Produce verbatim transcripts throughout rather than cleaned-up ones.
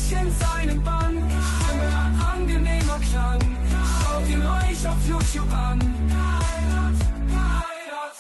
in seinem Bann, Stimme angenehmer Klang. Schaut ihn euch auf YouTube an. Reinhard, Reinhard.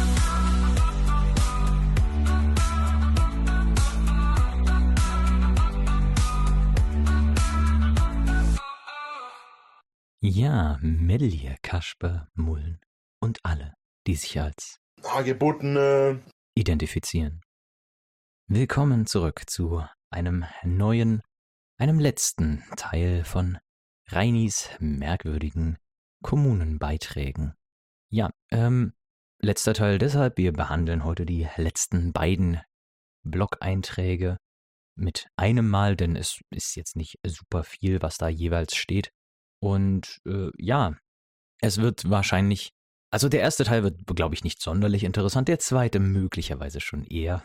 Ja, Melje, Kasper, Mullen und alle, die sich als Hagebuttene identifizieren. Willkommen zurück zu einem neuen, einem letzten Teil von Reinis merkwürdigen Kommunenbeiträgen. Ja, ähm, letzter Teil deshalb, wir behandeln heute die letzten beiden Blog-Einträge mit einem Mal, denn es ist jetzt nicht super viel, was da jeweils steht. Und äh, ja, es wird wahrscheinlich, also der erste Teil wird, glaube ich, nicht sonderlich interessant, der zweite möglicherweise schon eher.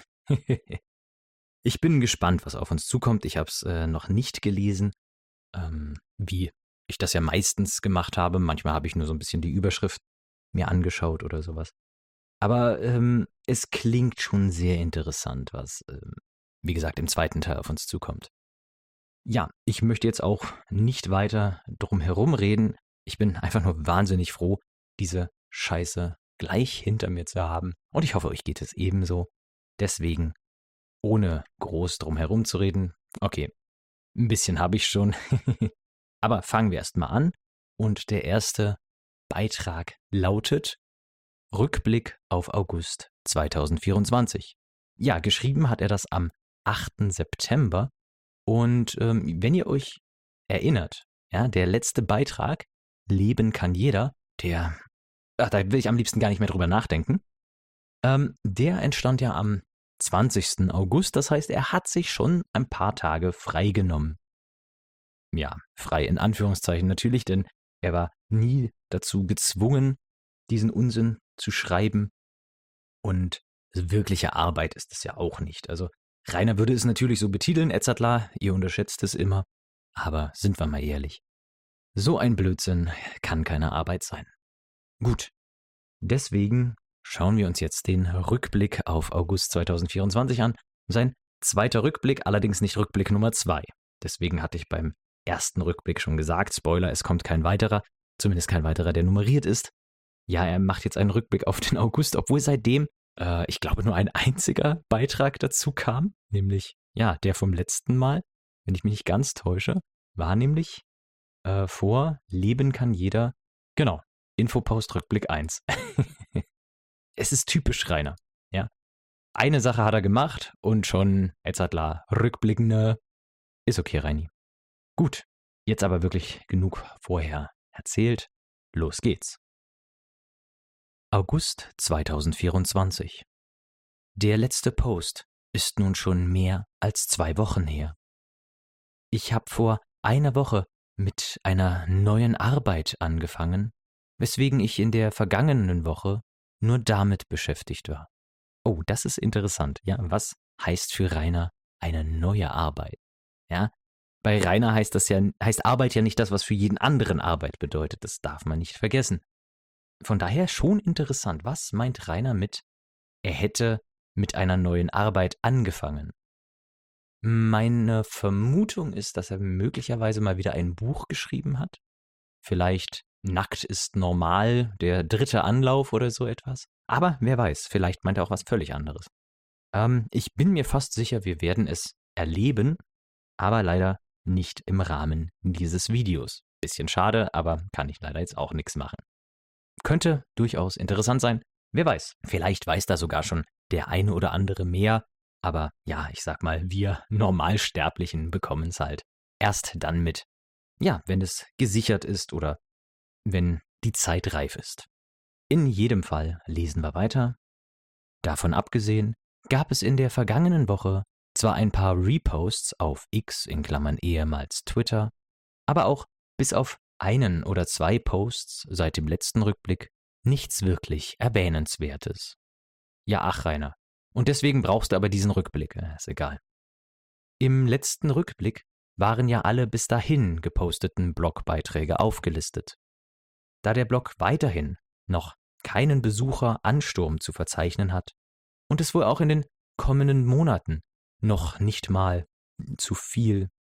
Ich bin gespannt, was auf uns zukommt. Ich habe es äh, noch nicht gelesen, ähm, wie ich das ja meistens gemacht habe. Manchmal habe ich nur so ein bisschen die Überschrift mir angeschaut oder sowas. Aber ähm, es klingt schon sehr interessant, was, ähm, wie gesagt, im zweiten Teil auf uns zukommt. Ja, ich möchte jetzt auch nicht weiter drum herum reden. Ich bin einfach nur wahnsinnig froh, diese Scheiße gleich hinter mir zu haben. Und ich hoffe, euch geht es ebenso. Deswegen, ohne groß drum herum zu reden, okay, ein bisschen habe ich schon. Aber fangen wir erst mal an. Und der erste Beitrag lautet Rückblick auf August zweitausendvierundzwanzig. Ja, geschrieben hat er das am achten September. Und ähm, wenn ihr euch erinnert, ja, der letzte Beitrag, Leben kann jeder, der, ach, da will ich am liebsten gar nicht mehr drüber nachdenken, ähm, der entstand ja am zwanzigsten August, das heißt, er hat sich schon ein paar Tage freigenommen. Ja, frei in Anführungszeichen natürlich, denn er war nie dazu gezwungen, diesen Unsinn zu schreiben. Und wirkliche Arbeit ist es ja auch nicht. Also Rainer würde es natürlich so betiteln, Etzadler, ihr unterschätzt es immer, aber sind wir mal ehrlich. So ein Blödsinn kann keine Arbeit sein. Gut, deswegen schauen wir uns jetzt den Rückblick auf August zweitausendvierundzwanzig an. Sein zweiter Rückblick, allerdings nicht Rückblick Nummer zwei. Deswegen hatte ich beim ersten Rückblick schon gesagt, Spoiler, es kommt kein weiterer, zumindest kein weiterer, der nummeriert ist. Ja, er macht jetzt einen Rückblick auf den August, obwohl seitdem ich glaube, nur ein einziger Beitrag dazu kam, nämlich, ja, der vom letzten Mal, wenn ich mich nicht ganz täusche, war nämlich äh, vor Leben kann jeder, genau, Infopost Rückblick eins. Es ist typisch Rainer, ja. Eine Sache hat er gemacht und schon, Etzadler, Rückblickende, ist okay, Reini. Gut, jetzt aber wirklich genug vorher erzählt, los geht's. August zweitausendvierundzwanzig. Der letzte Post ist nun schon mehr als zwei Wochen her. Ich habe vor einer Woche mit einer neuen Arbeit angefangen, weswegen ich in der vergangenen Woche nur damit beschäftigt war. Oh, das ist interessant. Ja, was heißt für Rainer eine neue Arbeit? Ja, bei Rainer heißt das ja, heißt Arbeit ja nicht das, was für jeden anderen Arbeit bedeutet. Das darf man nicht vergessen. Von daher schon interessant. Was meint Rainer mit, er hätte mit einer neuen Arbeit angefangen? Meine Vermutung ist, dass er möglicherweise mal wieder ein Buch geschrieben hat. Vielleicht Nackt ist normal, der dritte Anlauf oder so etwas. Aber wer weiß, vielleicht meint er auch was völlig anderes. Ähm, ich bin mir fast sicher, wir werden es erleben, aber leider nicht im Rahmen dieses Videos. Bisschen schade, aber kann ich leider jetzt auch nichts machen. Könnte durchaus interessant sein. Wer weiß, vielleicht weiß da sogar schon der eine oder andere mehr. Aber ja, ich sag mal, wir Normalsterblichen bekommen es halt erst dann mit. Ja, wenn es gesichert ist oder wenn die Zeit reif ist. In jedem Fall lesen wir weiter. Davon abgesehen gab es in der vergangenen Woche zwar ein paar Reposts auf X in Klammern ehemals Twitter, aber auch bis auf einen oder zwei Posts seit dem letzten Rückblick nichts wirklich Erwähnenswertes. Ja, ach Rainer, und deswegen brauchst du aber diesen Rückblick, ist egal. Im letzten Rückblick waren ja alle bis dahin geposteten Blogbeiträge aufgelistet. Da der Blog weiterhin noch keinen Besucheransturm zu verzeichnen hat und es wohl auch in den kommenden Monaten noch nicht mal zu viel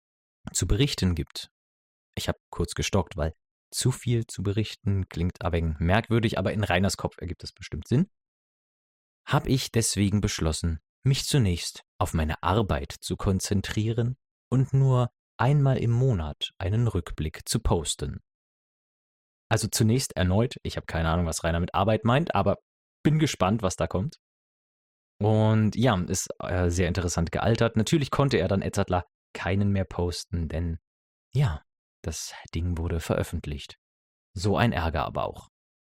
zu berichten gibt. Ich habe kurz gestockt, weil zu viel zu berichten klingt ein wenig merkwürdig, aber in Rainers Kopf ergibt das bestimmt Sinn. Habe ich deswegen beschlossen, mich zunächst auf meine Arbeit zu konzentrieren und nur einmal im Monat einen Rückblick zu posten. Also zunächst erneut, ich habe keine Ahnung, was Rainer mit Arbeit meint, aber bin gespannt, was da kommt. Und ja, ist äh, sehr interessant gealtert. Natürlich konnte er dann Edzardler keinen mehr posten, denn ja, das Ding wurde veröffentlicht. So ein Ärger aber auch.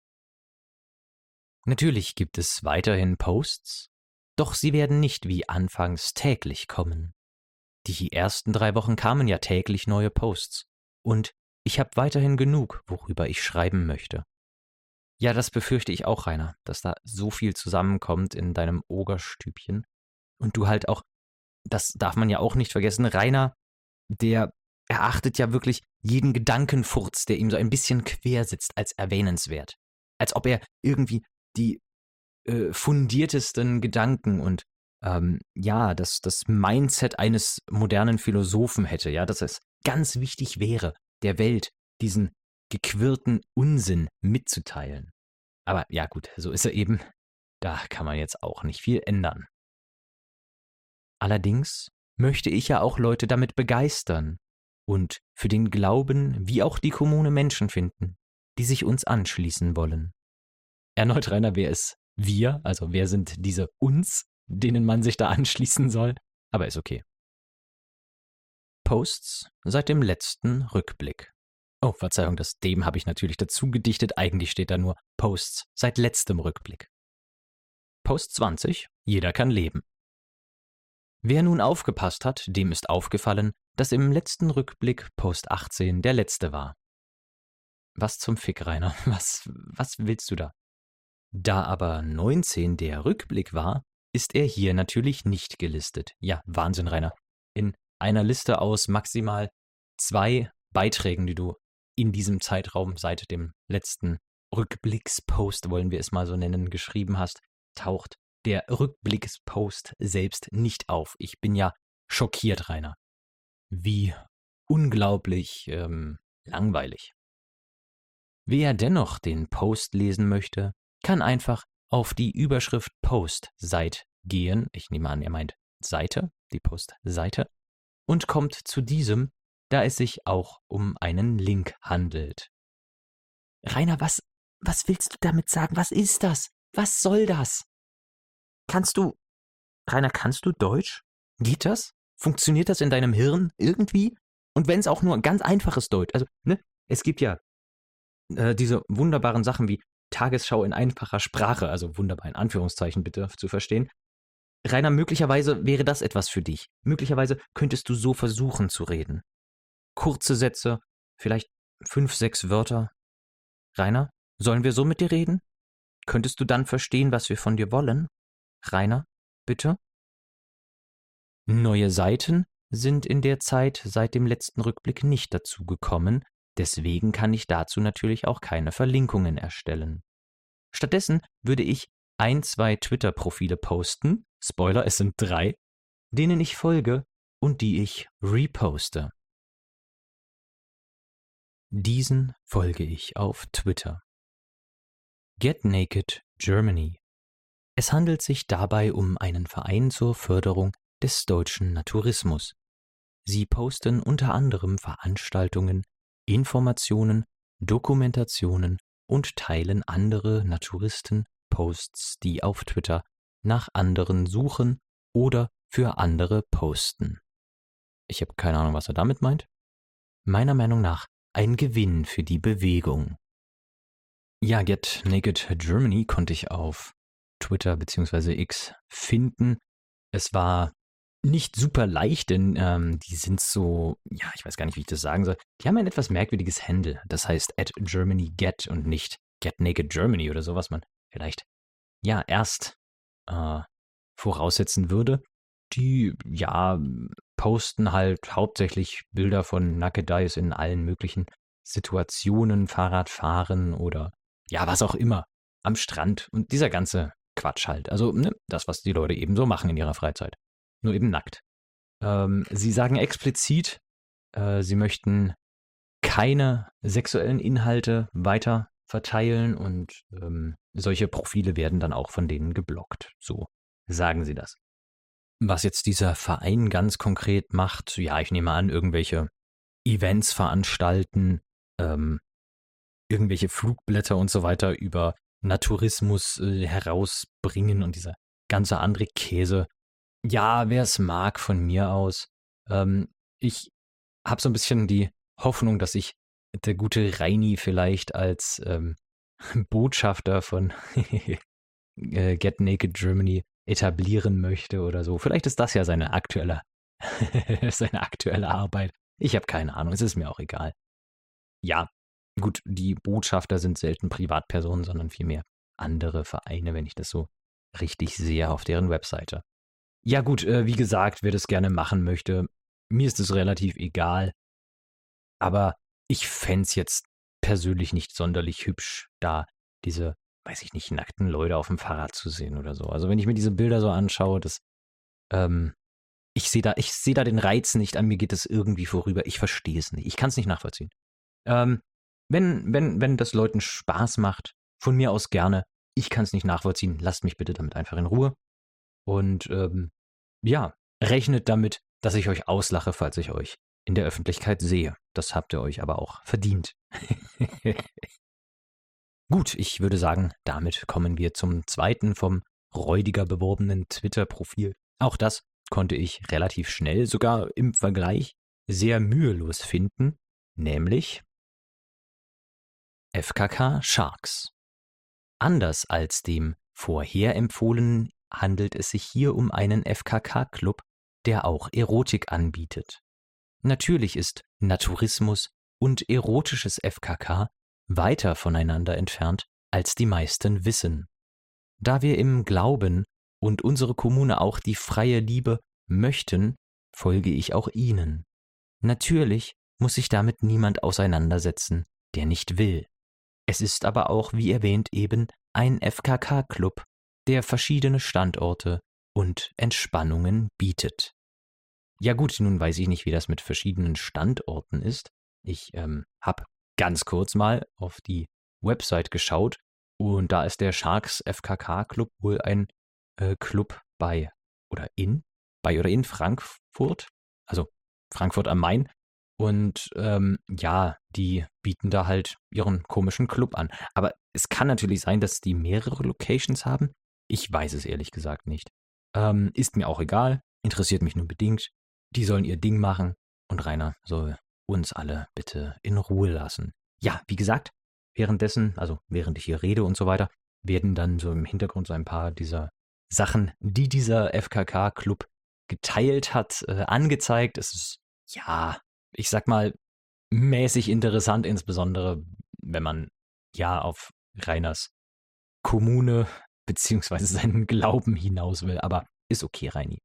Natürlich gibt es weiterhin Posts, doch sie werden nicht wie anfangs täglich kommen. Die ersten drei Wochen kamen ja täglich neue Posts und ich habe weiterhin genug, worüber ich schreiben möchte. Ja, das befürchte ich auch, Rainer, dass da so viel zusammenkommt in deinem Ogerstübchen. Und du halt auch, das darf man ja auch nicht vergessen, Rainer, der erachtet ja wirklich jeden Gedankenfurz, der ihm so ein bisschen quer sitzt, als erwähnenswert. Als ob er irgendwie die äh, fundiertesten Gedanken und ähm, ja, das, das Mindset eines modernen Philosophen hätte, ja, dass es ganz wichtig wäre, der Welt diesen gequirlten Unsinn mitzuteilen. Aber ja gut, so ist er eben. Da kann man jetzt auch nicht viel ändern. Allerdings möchte ich ja auch Leute damit begeistern und für den Glauben wie auch die Kommune Menschen finden, die sich uns anschließen wollen. Erneut, Rainer, wer ist wir? Also wer sind diese uns, denen man sich da anschließen soll? Aber ist okay. Posts seit dem letzten Rückblick. Oh, Verzeihung, das dem habe ich natürlich dazu gedichtet. Eigentlich steht da nur Posts seit letztem Rückblick. Post zwanzig, jeder kann leben. Wer nun aufgepasst hat, dem ist aufgefallen, dass im letzten Rückblick Post achtzehn der letzte war. Was zum Fick, Rainer? Was, was willst du da? Da aber neunzehn der Rückblick war, ist er hier natürlich nicht gelistet. Ja, Wahnsinn, Rainer. In einer Liste aus maximal zwei Beiträgen, die du in diesem Zeitraum seit dem letzten Rückblickspost, wollen wir es mal so nennen, geschrieben hast, taucht der Rückblickspost selbst nicht auf. Ich bin ja schockiert, Rainer. Wie unglaublich ähm, langweilig. Wer dennoch den Post lesen möchte, kann einfach auf die Überschrift Post Seit gehen. Ich nehme an, er meint Seite, die Postseite, und kommt zu diesem, da es sich auch um einen Link handelt. Rainer, was, was willst du damit sagen? Was ist das? Was soll das? Kannst du, Rainer, kannst du Deutsch? Geht das? Funktioniert das in deinem Hirn irgendwie? Und wenn es auch nur ein ganz einfaches Deutsch, also, ne, es gibt ja äh, diese wunderbaren Sachen wie Tagesschau in einfacher Sprache, also wunderbar in Anführungszeichen bitte zu verstehen. Rainer, möglicherweise wäre das etwas für dich. Möglicherweise könntest du so versuchen zu reden. Kurze Sätze, vielleicht fünf, sechs Wörter. Rainer, sollen wir so mit dir reden? Könntest du dann verstehen, was wir von dir wollen? Rainer, bitte? Neue Seiten sind in der Zeit seit dem letzten Rückblick nicht dazu gekommen, deswegen kann ich dazu natürlich auch keine Verlinkungen erstellen. Stattdessen würde ich ein, zwei Twitter-Profile posten, Spoiler, es sind drei, denen ich folge und die ich reposte. Diesen folge ich auf Twitter. Get Naked Germany. Es handelt sich dabei um einen Verein zur Förderung des deutschen Naturismus. Sie posten unter anderem Veranstaltungen, Informationen, Dokumentationen und teilen andere Naturisten Posts, die auf Twitter nach anderen suchen oder für andere posten. Ich habe keine Ahnung, was er damit meint. Meiner Meinung nach ein Gewinn für die Bewegung. Ja, Get Naked Germany konnte ich auf Twitter bzw. X finden. Es war nicht super leicht, denn ähm, die sind so, ja, ich weiß gar nicht, wie ich das sagen soll. Die haben ein etwas merkwürdiges Handle. Das heißt at Germany Get und nicht Get Naked Germany oder so, was man vielleicht ja erst äh, voraussetzen würde. Die, ja, posten halt hauptsächlich Bilder von Nackedeis in allen möglichen Situationen, Fahrradfahren oder ja, was auch immer, am Strand und dieser ganze Quatsch halt. Also ne, das, was die Leute eben so machen in ihrer Freizeit. Nur eben nackt. Ähm, sie sagen explizit, Äh, sie möchten keine sexuellen Inhalte weiter verteilen und ähm, solche Profile werden dann auch von denen geblockt. So sagen sie das. Was jetzt dieser Verein ganz konkret macht, ja, ich nehme an, irgendwelche Events veranstalten, ähm, irgendwelche Flugblätter und so weiter über Naturismus äh, herausbringen und dieser ganze andere Käse. Ja, wer es mag, von mir aus. Ähm, ich habe so ein bisschen die Hoffnung, dass ich der gute Reini vielleicht als ähm, Botschafter von äh, Get Naked Germany etablieren möchte oder so. Vielleicht ist das ja seine aktuelle, seine aktuelle Arbeit. Ich habe keine Ahnung, es ist mir auch egal. Ja, gut, die Botschafter sind selten Privatpersonen, sondern vielmehr andere Vereine, wenn ich das so richtig sehe auf deren Webseite. Ja gut, äh, wie gesagt, wer das gerne machen möchte, mir ist es relativ egal. Aber ich fände es jetzt persönlich nicht sonderlich hübsch, da diese, weiß ich nicht, nackten Leute auf dem Fahrrad zu sehen oder so. Also wenn ich mir diese Bilder so anschaue, das, ähm, ich sehe da, ich sehe da den Reiz nicht, an mir geht es irgendwie vorüber. Ich verstehe es nicht. Ich kann es nicht nachvollziehen. Ähm, wenn, wenn, wenn das Leuten Spaß macht, von mir aus gerne. Ich kann es nicht nachvollziehen. Lasst mich bitte damit einfach in Ruhe. Und ähm, ja, rechnet damit, dass ich euch auslache, falls ich euch in der Öffentlichkeit sehe. Das habt ihr euch aber auch verdient. Gut, ich würde sagen, damit kommen wir zum zweiten vom räudiger beworbenen Twitter-Profil. Auch das konnte ich relativ schnell, sogar im Vergleich, sehr mühelos finden, nämlich F K K Sharks. Anders als dem vorher empfohlenen handelt es sich hier um einen F K K-Club, der auch Erotik anbietet. Natürlich ist Naturismus und erotisches F K K weiter voneinander entfernt, als die meisten wissen. Da wir im Glauben und unsere Kommune auch die freie Liebe möchten, folge ich auch ihnen. Natürlich muss sich damit niemand auseinandersetzen, der nicht will. Es ist aber auch, wie erwähnt, eben ein F K K-Club, der verschiedene Standorte und Entspannungen bietet. Ja gut, nun weiß ich nicht, wie das mit verschiedenen Standorten ist. Ich ähm, habe ganz kurz mal auf die Website geschaut und da ist der Sharks F K K-Club wohl ein äh, Club bei oder in, bei oder in Frankfurt, also Frankfurt am Main. Und ähm, ja, die bieten da halt ihren komischen Club an. Aber es kann natürlich sein, dass die mehrere Locations haben. Ich weiß es ehrlich gesagt nicht. Ähm, ist mir auch egal, interessiert mich nur bedingt. Die sollen ihr Ding machen und Rainer soll uns alle bitte in Ruhe lassen. Ja, wie gesagt, währenddessen, also während ich hier rede und so weiter, werden dann so im Hintergrund so ein paar dieser Sachen, die dieser F K K-Club geteilt hat, äh, angezeigt. Es ist, ja, ich sag mal, mäßig interessant, insbesondere wenn man ja auf Rainers Kommune beziehungsweise seinen Glauben hinaus will, aber ist okay, Reini.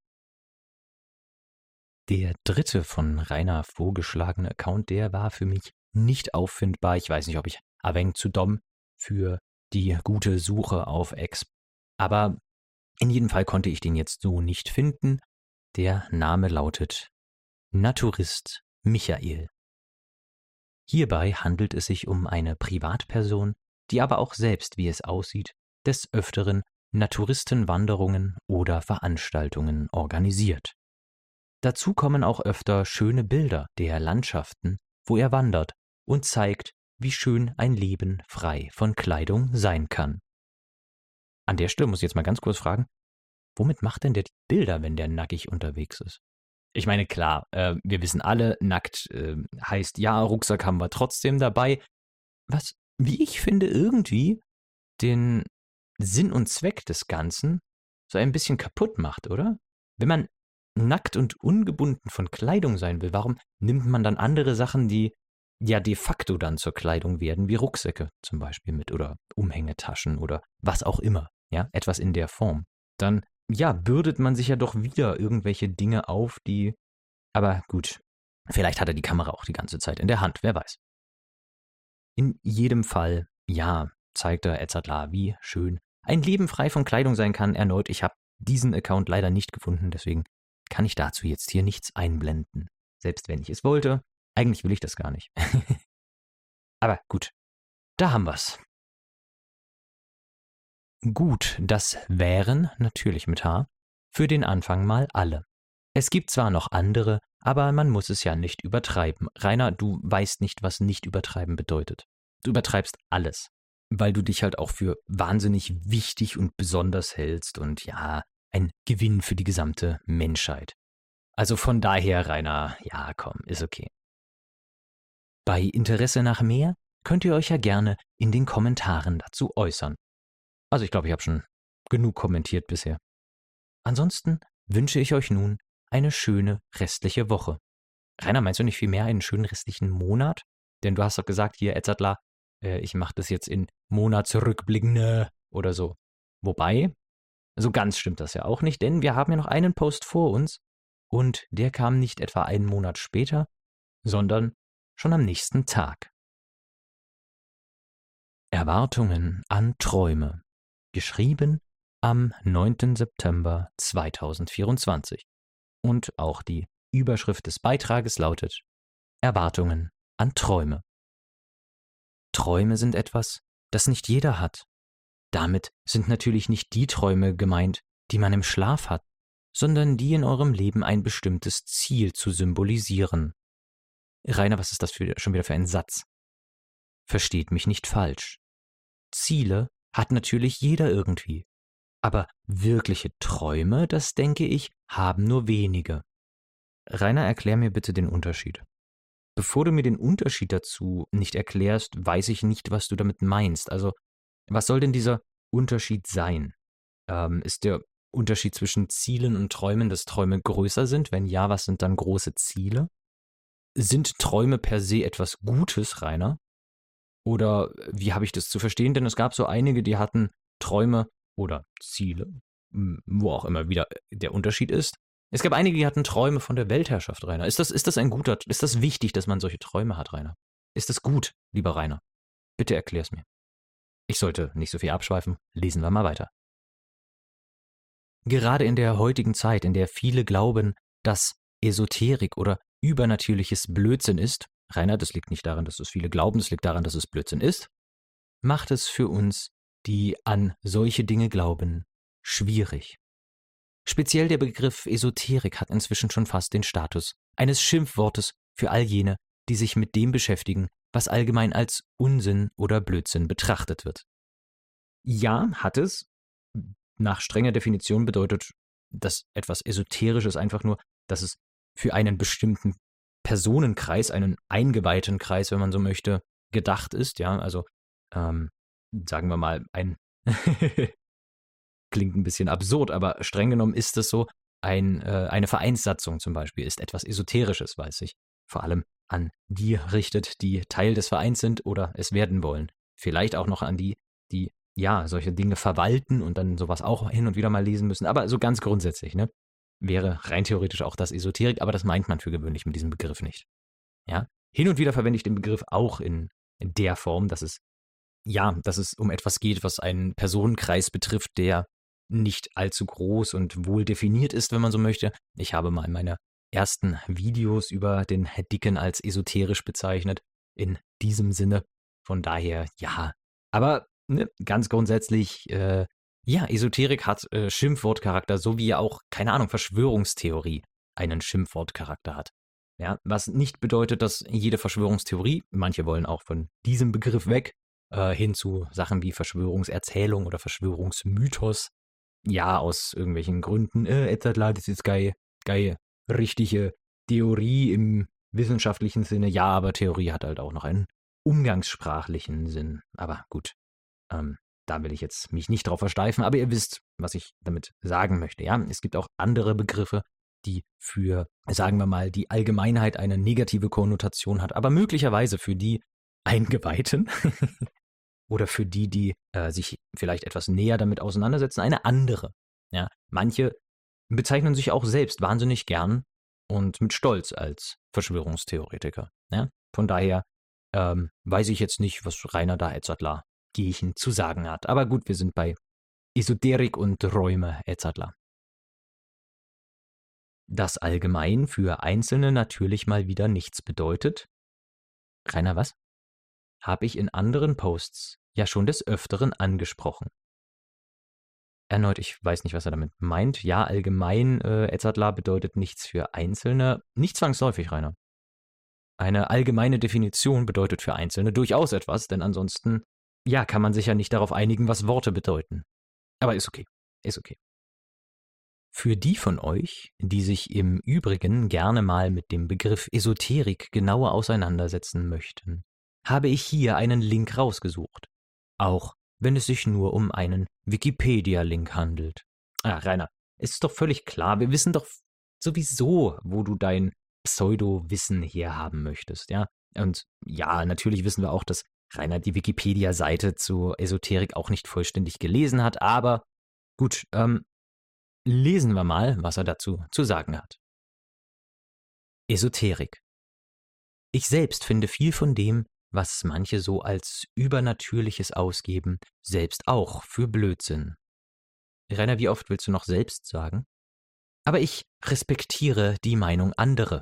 Der dritte von Rainer vorgeschlagene Account, der war für mich nicht auffindbar. Ich weiß nicht, ob ich ein wenig zu dumm für die gute Suche auf X. Aber in jedem Fall konnte ich den jetzt so nicht finden. Der Name lautet Naturist Michael. Hierbei handelt es sich um eine Privatperson, die aber auch selbst, wie es aussieht, des Öfteren Naturistenwanderungen oder Veranstaltungen organisiert. Dazu kommen auch öfter schöne Bilder der Landschaften, wo er wandert und zeigt, wie schön ein Leben frei von Kleidung sein kann. An der Stelle muss ich jetzt mal ganz kurz fragen, womit macht denn der die Bilder, wenn der nackig unterwegs ist? Ich meine, klar, äh, wir wissen alle, nackt äh, heißt ja, Rucksack haben wir trotzdem dabei, was, wie ich finde, irgendwie den Sinn und Zweck des Ganzen so ein bisschen kaputt macht, oder? Wenn man nackt und ungebunden von Kleidung sein will, warum nimmt man dann andere Sachen, die ja de facto dann zur Kleidung werden, wie Rucksäcke zum Beispiel mit oder Umhängetaschen oder was auch immer, ja, etwas in der Form. Dann, ja, bürdet man sich ja doch wieder irgendwelche Dinge auf, die, aber gut, vielleicht hat er die Kamera auch die ganze Zeit in der Hand, wer weiß. In jedem Fall, ja, zeigt er et cetera, wie schön ein Leben frei von Kleidung sein kann. Erneut, ich habe diesen Account leider nicht gefunden, deswegen kann ich dazu jetzt hier nichts einblenden. Selbst wenn ich es wollte, Eigentlich will ich das gar nicht. Aber gut, da haben wir's. Gut, das wären, natürlich mit H, für den Anfang mal alle. Es gibt zwar noch andere, aber man muss es ja nicht übertreiben. Rainer, du weißt nicht, was nicht übertreiben bedeutet. Du übertreibst alles, weil du dich halt auch für wahnsinnig wichtig und besonders hältst und ja, ein Gewinn für die gesamte Menschheit. Also von daher, Rainer, ja komm, ist okay. Bei Interesse nach mehr könnt ihr euch ja gerne in den Kommentaren dazu äußern. Also ich glaube, ich habe schon genug kommentiert bisher. Ansonsten wünsche ich euch nun eine schöne restliche Woche. Rainer, meinst du nicht vielmehr einen schönen restlichen Monat? Denn du hast doch gesagt, hier, Etzadler, äh, ich mache das jetzt in Monatsrückblicken oder so. Wobei, so ganz stimmt das ja auch nicht, denn wir haben ja noch einen Post vor uns und der kam nicht etwa einen Monat später, sondern schon am nächsten Tag. Erwartungen an Träume. Geschrieben am neunten September zweitausendvierundzwanzig. Und auch die Überschrift des Beitrages lautet Erwartungen an Träume. Träume sind etwas, das nicht jeder hat. Damit sind natürlich nicht die Träume gemeint, die man im Schlaf hat, sondern die in eurem Leben ein bestimmtes Ziel zu symbolisieren. Rainer, was ist das für, schon wieder für ein Satz? Versteht mich nicht falsch. Ziele hat natürlich jeder irgendwie. Aber wirkliche Träume, das denke ich, haben nur wenige. Rainer, erklär mir bitte den Unterschied. Bevor du mir den Unterschied dazu nicht erklärst, weiß ich nicht, was du damit meinst. Also, was soll denn dieser Unterschied sein? Ähm, ist der Unterschied zwischen Zielen und Träumen, dass Träume größer sind? Wenn ja, was sind dann große Ziele? Sind Träume per se etwas Gutes, Rainer? Oder wie habe ich das zu verstehen? Denn es gab so einige, die hatten Träume oder Ziele, wo auch immer wieder der Unterschied ist. Es gab einige, die hatten Träume von der Weltherrschaft, Rainer. Ist das, ist das ein guter, ist das wichtig, dass man solche Träume hat, Rainer? Ist das gut, lieber Rainer? Bitte erklär's mir. Ich sollte nicht so viel abschweifen. Lesen wir mal weiter. Gerade in der heutigen Zeit, in der viele glauben, dass Esoterik oder übernatürliches Blödsinn ist, Rainer, das liegt nicht daran, dass es viele glauben, das liegt daran, dass es Blödsinn ist, macht es für uns, die an solche Dinge glauben, schwierig. Speziell der Begriff Esoterik hat inzwischen schon fast den Status eines Schimpfwortes für all jene, die sich mit dem beschäftigen, was allgemein als Unsinn oder Blödsinn betrachtet wird. Ja, hat es. Nach strenger Definition bedeutet das etwas Esoterisches einfach nur, dass es für einen bestimmten Personenkreis, einen eingeweihten Kreis, wenn man so möchte, gedacht ist. Ja, also ähm, sagen wir mal, ein klingt ein bisschen absurd, aber streng genommen ist es so, ein, äh, eine Vereinssatzung zum Beispiel ist etwas Esoterisches, weil es sich vor allem an die richtet, die Teil des Vereins sind oder es werden wollen. Vielleicht auch noch an die, die ja solche Dinge verwalten und dann sowas auch hin und wieder mal lesen müssen. Aber so ganz grundsätzlich, ne, wäre rein theoretisch auch das Esoterik, aber das meint man für gewöhnlich mit diesem Begriff nicht. Ja, hin und wieder verwende ich den Begriff auch in, in der Form, dass es ja, dass es um etwas geht, was einen Personenkreis betrifft, der nicht allzu groß und wohl definiert ist, wenn man so möchte. Ich habe mal meine ersten Videos über den Dicken als esoterisch bezeichnet, in diesem Sinne. Von daher, ja. Aber ne, ganz grundsätzlich, äh, ja, Esoterik hat äh, Schimpfwortcharakter, so wie ja auch, keine Ahnung, Verschwörungstheorie einen Schimpfwortcharakter hat. Ja, was nicht bedeutet, dass jede Verschwörungstheorie, manche wollen auch von diesem Begriff weg, äh, hin zu Sachen wie Verschwörungserzählung oder Verschwörungsmythos, ja, aus irgendwelchen Gründen, äh, et cetera, das ist geil, geil, richtige Theorie im wissenschaftlichen Sinne, ja, aber Theorie hat halt auch noch einen umgangssprachlichen Sinn. Aber gut, ähm, da will ich jetzt mich nicht drauf versteifen, aber ihr wisst, was ich damit sagen möchte, ja. Es gibt auch andere Begriffe, die für, sagen wir mal, die Allgemeinheit eine negative Konnotation hat, aber möglicherweise für die Eingeweihten oder für die, die äh, sich vielleicht etwas näher damit auseinandersetzen, eine andere. Ja, manche bezeichnen sich auch selbst wahnsinnig gern und mit Stolz als Verschwörungstheoretiker. Ja? Von daher ähm, weiß ich jetzt nicht, was Rainer da et cetera Gehchen zu sagen hat. Aber gut, wir sind bei Esoterik und Räume et cetera. dass allgemein für Einzelne natürlich mal wieder nichts bedeutet. Rainer, was? Habe ich in anderen Posts ja schon des Öfteren angesprochen. Erneut, ich weiß nicht, was er damit meint. Ja, allgemein, äh, Edzardler bedeutet nichts für Einzelne. Nicht zwangsläufig, Rainer. Eine allgemeine Definition bedeutet für Einzelne durchaus etwas, denn ansonsten, ja, kann man sich ja nicht darauf einigen, was Worte bedeuten. Aber ist okay, ist okay. Für die von euch, die sich im Übrigen gerne mal mit dem Begriff Esoterik genauer auseinandersetzen möchten, habe ich hier einen Link rausgesucht. Auch wenn es sich nur um einen Wikipedia-Link handelt. Ah, Rainer, es ist doch völlig klar, wir wissen doch sowieso, wo du dein Pseudo-Wissen herhaben möchtest, ja? Und ja, natürlich wissen wir auch, dass Rainer die Wikipedia-Seite zu Esoterik auch nicht vollständig gelesen hat, aber gut, ähm, lesen wir mal, was er dazu zu sagen hat. Esoterik. Ich selbst finde viel von dem, was manche so als Übernatürliches ausgeben, selbst auch für Blödsinn. Rainer, wie oft willst du noch selbst sagen? Aber ich respektiere die Meinung anderer.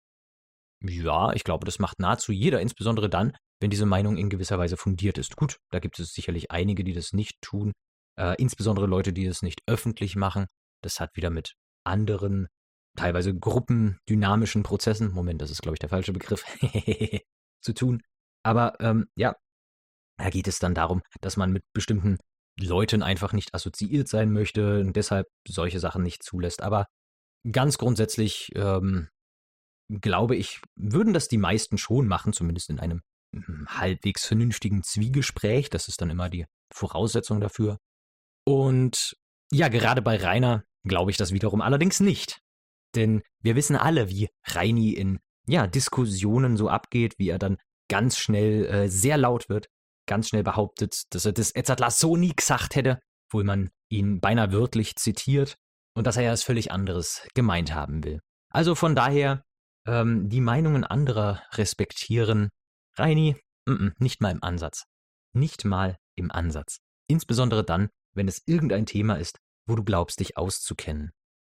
Ja, ich glaube, das macht nahezu jeder, insbesondere dann, wenn diese Meinung in gewisser Weise fundiert ist. Gut, da gibt es sicherlich einige, die das nicht tun, äh, insbesondere Leute, die es nicht öffentlich machen. Das hat wieder mit anderen, teilweise gruppendynamischen Prozessen, Moment, das ist, glaube ich, der falsche Begriff, zu tun. Aber ähm, ja, da geht es dann darum, dass man mit bestimmten Leuten einfach nicht assoziiert sein möchte und deshalb solche Sachen nicht zulässt. Aber ganz grundsätzlich ähm, glaube ich, würden das die meisten schon machen, zumindest in einem halbwegs vernünftigen Zwiegespräch. Das ist dann immer die Voraussetzung dafür. Und ja, gerade bei Rainer glaube ich das wiederum allerdings nicht. Denn wir wissen alle, wie Reini in ja, Diskussionen so abgeht, wie er dann ganz schnell äh, sehr laut wird, ganz schnell behauptet, dass er das Edzardler so nie gesagt hätte, obwohl man ihn beinahe wörtlich zitiert und dass er ja was völlig anderes gemeint haben will. Also von daher, ähm, die Meinungen anderer respektieren, Reini, m-m, nicht mal im Ansatz. Nicht mal im Ansatz. Insbesondere dann, wenn es irgendein Thema ist, wo du glaubst, dich auszukennen.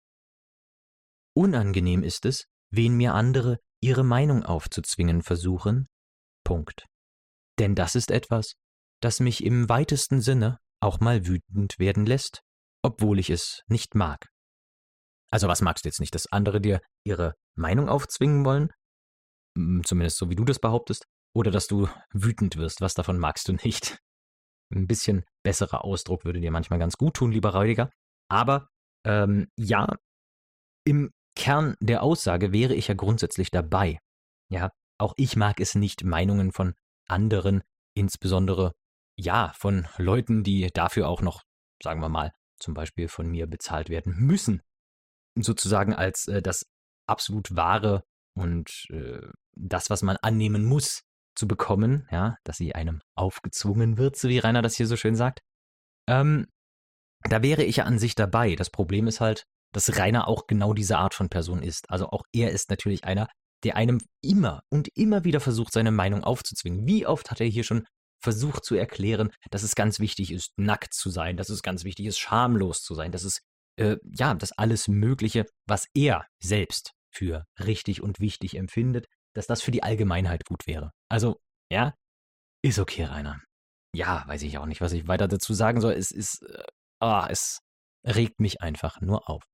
Unangenehm ist es, wen mir andere ihre Meinung aufzuzwingen versuchen. Punkt. Denn das ist etwas, das mich im weitesten Sinne auch mal wütend werden lässt, obwohl ich es nicht mag. Also was magst du jetzt nicht, dass andere dir ihre Meinung aufzwingen wollen? Zumindest so, wie du das behauptest. Oder dass du wütend wirst, was davon magst du nicht? Ein bisschen besserer Ausdruck würde dir manchmal ganz gut tun, lieber Rüdiger. Aber ähm, ja, im Kern der Aussage wäre ich ja grundsätzlich dabei. Ja, auch ich mag es nicht, Meinungen von anderen, insbesondere ja, von Leuten, die dafür auch noch, sagen wir mal, zum Beispiel von mir bezahlt werden müssen, sozusagen als äh, das absolut Wahre und äh, das, was man annehmen muss, zu bekommen, ja, dass sie einem aufgezwungen wird, so wie Rainer das hier so schön sagt. Ähm, da wäre ich ja an sich dabei. Das Problem ist halt, dass Rainer auch genau diese Art von Person ist. Also auch er ist natürlich einer, der einem immer und immer wieder versucht, seine Meinung aufzuzwingen. Wie oft hat er hier schon versucht zu erklären, dass es ganz wichtig ist, nackt zu sein, dass es ganz wichtig ist, schamlos zu sein, dass es, äh, ja, das alles Mögliche, was er selbst für richtig und wichtig empfindet, dass das für die Allgemeinheit gut wäre. Also, ja, ist okay, Rainer. Ja, weiß ich auch nicht, was ich weiter dazu sagen soll. Es ist, äh, ah, es regt mich einfach nur auf.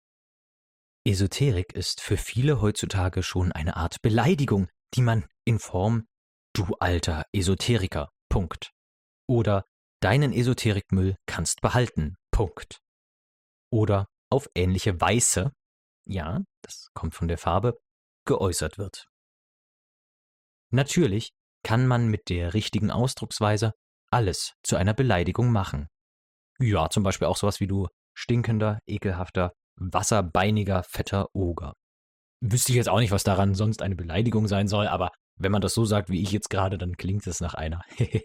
Esoterik ist für viele heutzutage schon eine Art Beleidigung, die man in Form »Du alter Esoteriker«, Punkt. Oder »Deinen Esoterikmüll kannst behalten«, Punkt. Oder auf ähnliche Weise, ja, das kommt von der Farbe, geäußert wird. Natürlich kann man mit der richtigen Ausdrucksweise alles zu einer Beleidigung machen. Ja, zum Beispiel auch sowas wie du stinkender, ekelhafter, wasserbeiniger, fetter Oger. Wüsste ich jetzt auch nicht, was daran sonst eine Beleidigung sein soll, aber wenn man das so sagt wie ich jetzt gerade, dann klingt es nach einer.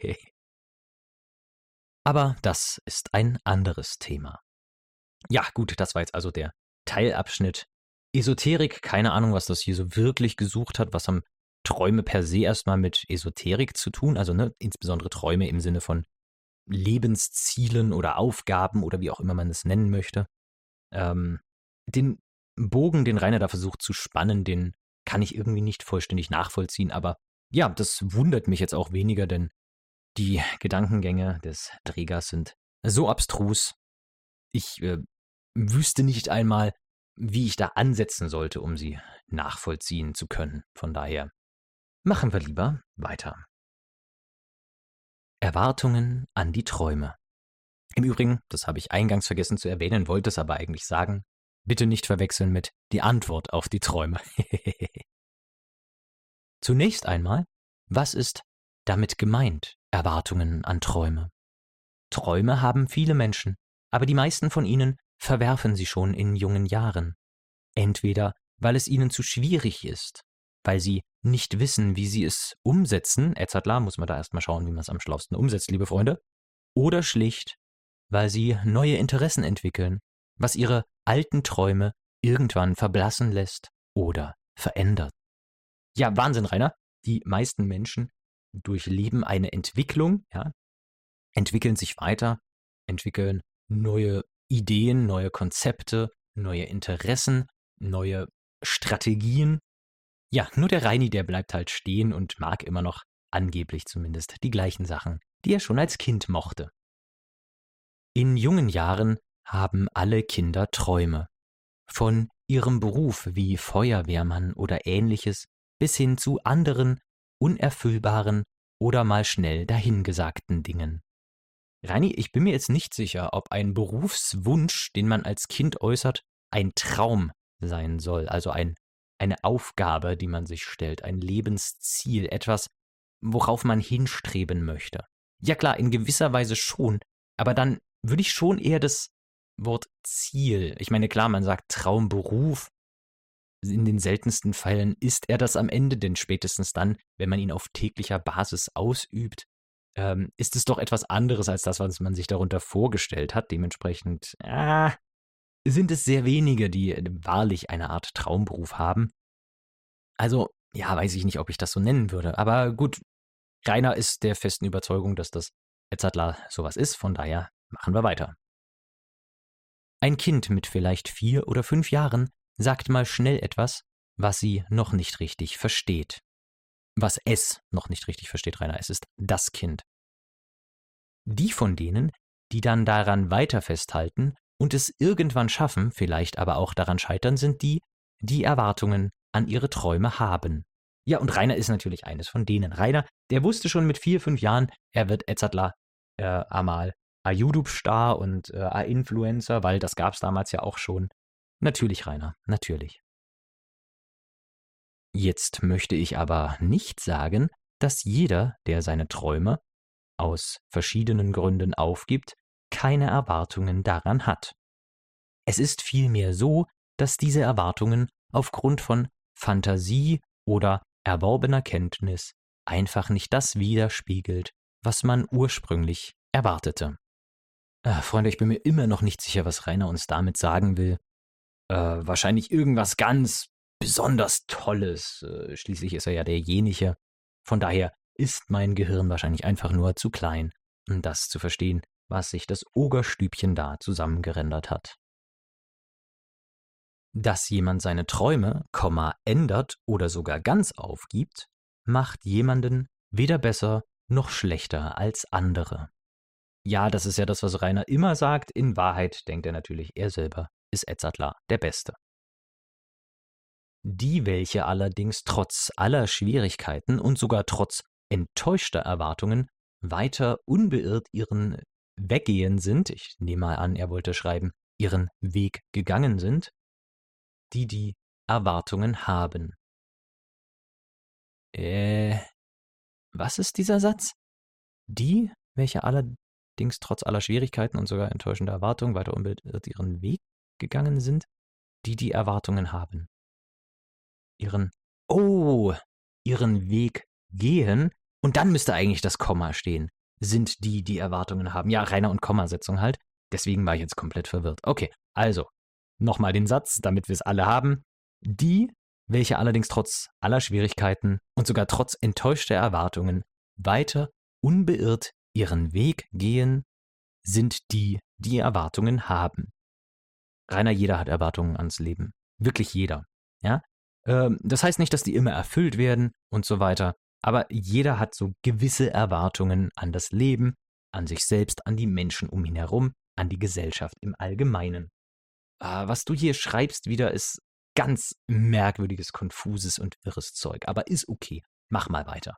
Aber das ist ein anderes Thema. Ja, gut, das war jetzt also der Teilabschnitt Esoterik. Keine Ahnung, was das hier so wirklich gesucht hat. Was haben Träume per se erstmal mit Esoterik zu tun? Also ne, insbesondere Träume im Sinne von Lebenszielen oder Aufgaben oder wie auch immer man es nennen möchte. Ähm, den Bogen, den Rainer da versucht zu spannen, den kann ich irgendwie nicht vollständig nachvollziehen. Aber ja, das wundert mich jetzt auch weniger, denn die Gedankengänge des Trägers sind so abstrus. Ich äh, wüsste nicht einmal, wie ich da ansetzen sollte, um sie nachvollziehen zu können. Von daher machen wir lieber weiter. Erwartungen an die Träume. Im Übrigen, das habe ich eingangs vergessen zu erwähnen, wollte es aber eigentlich sagen, bitte nicht verwechseln mit die Antwort auf die Träume. Zunächst einmal, was ist damit gemeint, Erwartungen an Träume? Träume haben viele Menschen, aber die meisten von ihnen verwerfen sie schon in jungen Jahren. Entweder, weil es ihnen zu schwierig ist, weil sie nicht wissen, wie sie es umsetzen, et cetera, muss man da erstmal schauen, wie man es am schlausten umsetzt, liebe Freunde, oder schlicht, weil sie neue Interessen entwickeln, was ihre alten Träume irgendwann verblassen lässt oder verändert. Ja, Wahnsinn, Rainer. Die meisten Menschen durchleben eine Entwicklung, ja, entwickeln sich weiter, entwickeln neue Ideen, neue Konzepte, neue Interessen, neue Strategien. Ja, nur der Reini, der bleibt halt stehen und mag immer noch, angeblich zumindest, die gleichen Sachen, die er schon als Kind mochte. In jungen Jahren haben alle Kinder Träume. Von ihrem Beruf wie Feuerwehrmann oder Ähnliches bis hin zu anderen, unerfüllbaren oder mal schnell dahingesagten Dingen. Reini, ich bin mir jetzt nicht sicher, ob ein Berufswunsch, den man als Kind äußert, ein Traum sein soll, also ein, eine Aufgabe, die man sich stellt, ein Lebensziel, etwas, worauf man hinstreben möchte. Ja klar, in gewisser Weise schon, aber dann würde ich schon eher das Wort Ziel, ich meine klar, man sagt Traumberuf, in den seltensten Fällen ist er das am Ende, denn spätestens dann, wenn man ihn auf täglicher Basis ausübt, ähm, ist es doch etwas anderes als das, was man sich darunter vorgestellt hat. Dementsprechend äh, sind es sehr wenige, die wahrlich eine Art Traumberuf haben. Also, ja, weiß ich nicht, ob ich das so nennen würde. Aber gut, Rainer ist der festen Überzeugung, dass das et cetera sowas ist. Von daher machen wir weiter. Ein Kind mit vielleicht vier oder fünf Jahren sagt mal schnell etwas, was sie noch nicht richtig versteht. Was es noch nicht richtig versteht, Rainer, es ist das Kind. Die von denen, die dann daran weiter festhalten und es irgendwann schaffen, vielleicht aber auch daran scheitern, sind die, die Erwartungen an ihre Träume haben. Ja, und Rainer ist natürlich eines von denen. Rainer, der wusste schon mit vier, fünf Jahren, er wird et cetera äh, einmal ein YouTube-Star und äh, ein Influencer, weil das gab es damals ja auch schon. Natürlich, Rainer, natürlich. Jetzt möchte ich aber nicht sagen, dass jeder, der seine Träume aus verschiedenen Gründen aufgibt, keine Erwartungen daran hat. Es ist vielmehr so, dass diese Erwartungen aufgrund von Fantasie oder erworbener Kenntnis einfach nicht das widerspiegelt, was man ursprünglich erwartete. Äh, Freunde, ich bin mir immer noch nicht sicher, was Rainer uns damit sagen will. Äh, wahrscheinlich irgendwas ganz besonders Tolles. Äh, schließlich ist er ja derjenige. Von daher ist mein Gehirn wahrscheinlich einfach nur zu klein, um das zu verstehen, was sich das Ogerstübchen da zusammengerendert hat. Dass jemand seine Träume, Komma, ändert oder sogar ganz aufgibt, macht jemanden weder besser noch schlechter als andere. Ja, das ist ja das, was Rainer immer sagt. In Wahrheit denkt er natürlich, er selber ist et cetera der Beste. Die, welche allerdings trotz aller Schwierigkeiten und sogar trotz enttäuschter Erwartungen weiter unbeirrt ihren Weggehen sind, ich nehme mal an, er wollte schreiben, ihren Weg gegangen sind, die die Erwartungen haben. Äh, was ist dieser Satz? Die, welche allerdings trotz aller Schwierigkeiten und sogar enttäuschender Erwartungen weiter unbeirrt ihren Weg gegangen sind, die die Erwartungen haben. Ihren, oh, ihren Weg gehen, und dann müsste eigentlich das Komma stehen, sind die, die Erwartungen haben. Ja, Rainer und Kommasetzung halt, deswegen war ich jetzt komplett verwirrt. Okay, also, nochmal den Satz, damit wir es alle haben. Die, welche allerdings trotz aller Schwierigkeiten und sogar trotz enttäuschter Erwartungen weiter unbeirrt ihren Weg gehen, sind die, die Erwartungen haben. Rainer, jeder hat Erwartungen ans Leben. Wirklich jeder. Ja? Ähm, das heißt nicht, dass die immer erfüllt werden und so weiter, aber jeder hat so gewisse Erwartungen an das Leben, an sich selbst, an die Menschen um ihn herum, an die Gesellschaft im Allgemeinen. Äh, was du hier schreibst wieder, ist ganz merkwürdiges, konfuses und wirres Zeug, aber ist okay. Mach mal weiter.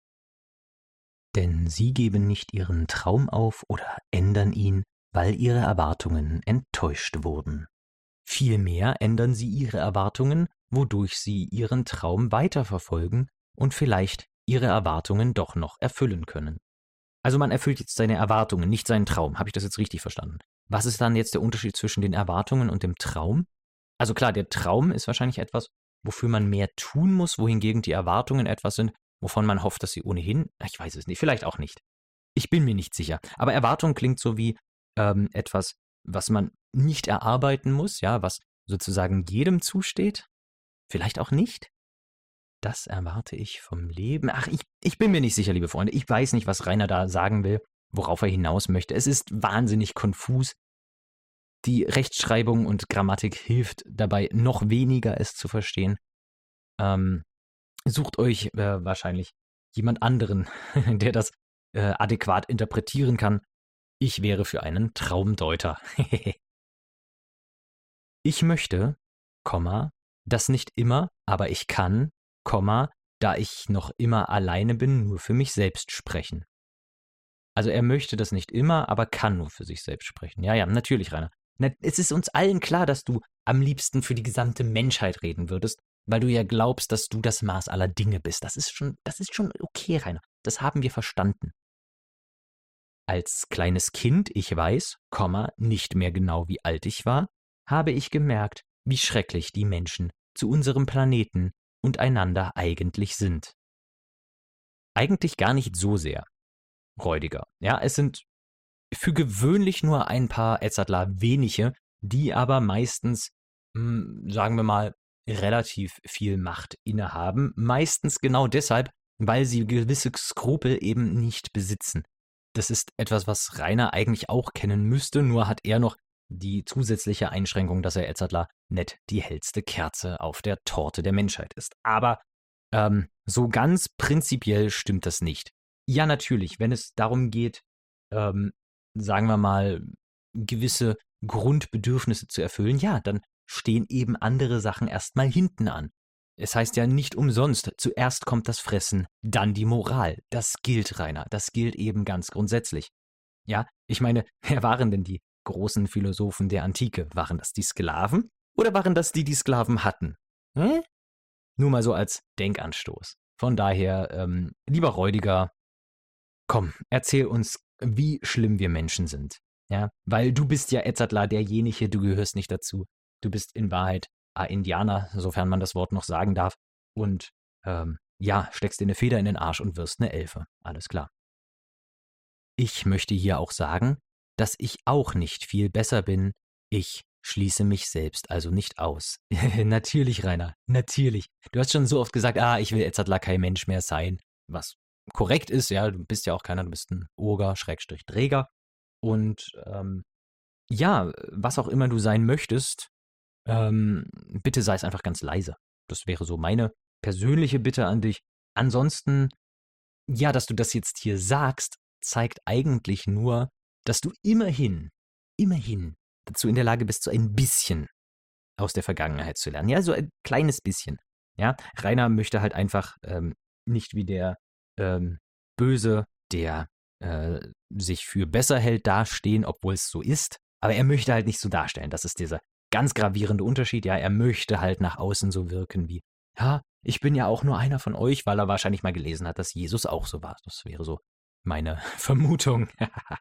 Denn sie geben nicht ihren Traum auf oder ändern ihn, weil ihre Erwartungen enttäuscht wurden. Vielmehr ändern sie ihre Erwartungen, wodurch sie ihren Traum weiterverfolgen und vielleicht ihre Erwartungen doch noch erfüllen können. Also man erfüllt jetzt seine Erwartungen, nicht seinen Traum. Habe ich das jetzt richtig verstanden? Was ist dann jetzt der Unterschied zwischen den Erwartungen und dem Traum? Also klar, der Traum ist wahrscheinlich etwas, wofür man mehr tun muss, wohingegen die Erwartungen etwas sind, wovon man hofft, dass sie ohnehin, ich weiß es nicht, vielleicht auch nicht. Ich bin mir nicht sicher. Aber Erwartung klingt so wie ähm, etwas, was man nicht erarbeiten muss, ja, was sozusagen jedem zusteht. Vielleicht auch nicht. Das erwarte ich vom Leben. Ach, ich, ich bin mir nicht sicher, liebe Freunde. Ich weiß nicht, was Rainer da sagen will, worauf er hinaus möchte. Es ist wahnsinnig konfus. Die Rechtschreibung und Grammatik hilft dabei noch weniger, es zu verstehen. Ähm, sucht euch äh, wahrscheinlich jemand anderen, der das äh, adäquat interpretieren kann. Ich wäre für einen Traumdeuter. Ich möchte, Komma, das nicht immer, aber ich kann, Komma, da ich noch immer alleine bin, nur für mich selbst sprechen. Also er möchte das nicht immer, aber kann nur für sich selbst sprechen. Ja, ja, natürlich, Rainer. Es ist uns allen klar, dass du am liebsten für die gesamte Menschheit reden würdest, weil du ja glaubst, dass du das Maß aller Dinge bist. Das ist schon, das ist schon okay, Rainer. Das haben wir verstanden. Als kleines Kind, ich weiß, Komma, nicht mehr genau wie alt ich war, habe ich gemerkt, wie schrecklich die Menschen zu unserem Planeten und einander eigentlich sind. Eigentlich gar nicht so sehr, Räudiger. Ja, es sind für gewöhnlich nur ein paar Edzardler wenige, die aber meistens, mh, sagen wir mal, relativ viel Macht innehaben. Meistens genau deshalb, weil sie gewisse Skrupel eben nicht besitzen. Das ist etwas, was Rainer eigentlich auch kennen müsste, nur hat er noch die zusätzliche Einschränkung, dass er Edzardler nicht die hellste Kerze auf der Torte der Menschheit ist. Aber ähm, so ganz prinzipiell stimmt das nicht. Ja, natürlich, wenn es darum geht, ähm, sagen wir mal, gewisse Grundbedürfnisse zu erfüllen, ja, dann stehen eben andere Sachen erstmal hinten an. Es heißt ja nicht umsonst, zuerst kommt das Fressen, dann die Moral. Das gilt, Rainer, das gilt eben ganz grundsätzlich. Ja, ich meine, wer waren denn die großen Philosophen der Antike? Waren das die Sklaven oder waren das die, die Sklaven hatten? Hm? Nur mal so als Denkanstoß. Von daher, ähm, lieber Räudiger, komm, erzähl uns, wie schlimm wir Menschen sind. Ja, weil du bist ja Edzardler derjenige, du gehörst nicht dazu. Du bist in Wahrheit ein Indianer, sofern man das Wort noch sagen darf. Und ähm, ja, steckst dir eine Feder in den Arsch und wirst eine Elfe. Alles klar. Ich möchte hier auch sagen, dass ich auch nicht viel besser bin. Ich schließe mich selbst also nicht aus. Natürlich, Rainer, natürlich. Du hast schon so oft gesagt, ah, ich will Edzardler kein Mensch mehr sein. Was korrekt ist, ja, du bist ja auch keiner, du bist ein Oger, Schrägstrich Träger. Und ähm, ja, was auch immer du sein möchtest, ähm, bitte sei es einfach ganz leise. Das wäre so meine persönliche Bitte an dich. Ansonsten, ja, dass du das jetzt hier sagst, zeigt eigentlich nur, dass du immerhin, immerhin dazu in der Lage bist, so ein bisschen aus der Vergangenheit zu lernen. Ja, so ein kleines bisschen. Ja, Rainer möchte halt einfach ähm, nicht wie der ähm, Böse, der äh, sich für besser hält, dastehen, obwohl es so ist. Aber er möchte halt nicht so darstellen. Das ist dieser ganz gravierende Unterschied. Ja, er möchte halt nach außen so wirken wie, ja, ich bin ja auch nur einer von euch, weil er wahrscheinlich mal gelesen hat, dass Jesus auch so war. Das wäre so meine Vermutung.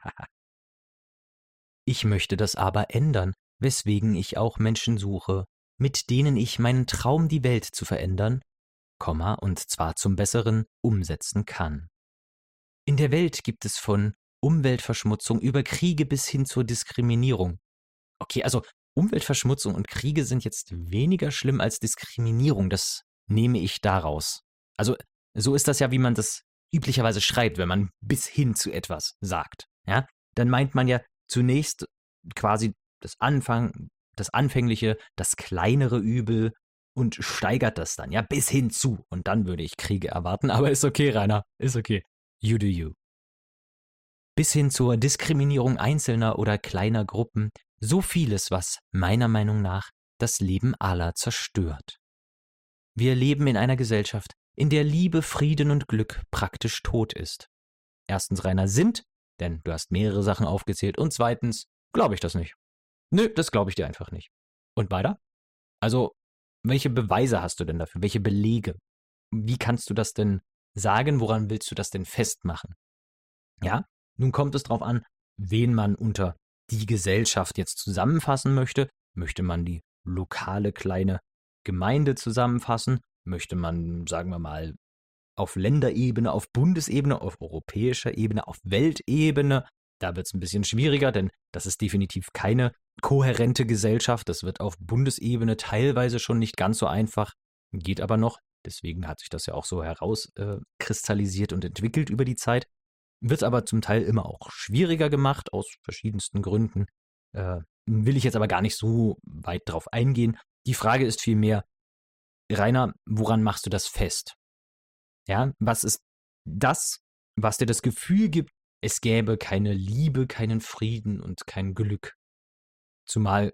Ich möchte das aber ändern, weswegen ich auch Menschen suche, mit denen ich meinen Traum, die Welt zu verändern, Komma, und zwar zum Besseren, umsetzen kann. In der Welt gibt es von Umweltverschmutzung über Kriege bis hin zur Diskriminierung. Okay, also Umweltverschmutzung und Kriege sind jetzt weniger schlimm als Diskriminierung, das nehme ich daraus. Also so ist das ja, wie man das üblicherweise schreibt, wenn man bis hin zu etwas sagt. Ja? Dann meint man ja zunächst quasi das Anfang, das anfängliche, das kleinere Übel und steigert das dann, ja, bis hin zu. Und dann würde ich Kriege erwarten, aber ist okay, Rainer, ist okay. You do you. Bis hin zur Diskriminierung einzelner oder kleiner Gruppen, so vieles, was meiner Meinung nach das Leben aller zerstört. Wir leben in einer Gesellschaft, in der Liebe, Frieden und Glück praktisch tot ist. Erstens, Rainer, sind, denn du hast mehrere Sachen aufgezählt, und zweitens, glaube ich das nicht. Nö, das glaube ich dir einfach nicht. Und weiter? Also, welche Beweise hast du denn dafür? Welche Belege? Wie kannst du das denn sagen? Woran willst du das denn festmachen? Ja, nun kommt es darauf an, wen man unter die Gesellschaft jetzt zusammenfassen möchte. Möchte man die lokale kleine Gemeinde zusammenfassen? Möchte man, sagen wir mal, auf Länderebene, auf Bundesebene, auf europäischer Ebene, auf Weltebene? Da wird es ein bisschen schwieriger, denn das ist definitiv keine kohärente Gesellschaft. Das wird auf Bundesebene teilweise schon nicht ganz so einfach, geht aber noch. Deswegen hat sich das ja auch so herauskristallisiert äh, und entwickelt über die Zeit. Wird aber zum Teil immer auch schwieriger gemacht, aus verschiedensten Gründen. Äh, will ich jetzt aber gar nicht so weit drauf eingehen. Die Frage ist vielmehr, Rainer, woran machst du das fest? Ja, was ist das, was dir das Gefühl gibt, es gäbe keine Liebe, keinen Frieden und kein Glück? Zumal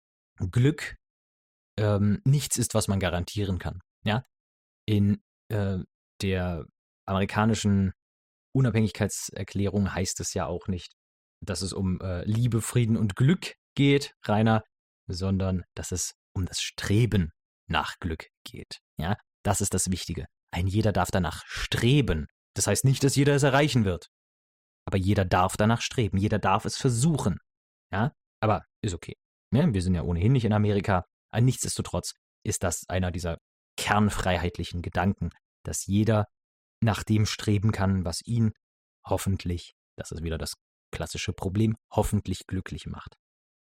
Glück ähm, nichts ist, was man garantieren kann. Ja? In äh, der amerikanischen Unabhängigkeitserklärung heißt es ja auch nicht, dass es um äh, Liebe, Frieden und Glück geht, Rainer, sondern dass es um das Streben nach Glück geht. Ja, das ist das Wichtige. Ein jeder darf danach streben. Das heißt nicht, dass jeder es erreichen wird. Aber jeder darf danach streben. Jeder darf es versuchen. Ja, aber ist okay. Ja, wir sind ja ohnehin nicht in Amerika. Aber nichtsdestotrotz ist das einer dieser kernfreiheitlichen Gedanken, dass jeder nach dem streben kann, was ihn hoffentlich, das ist wieder das klassische Problem, hoffentlich glücklich macht.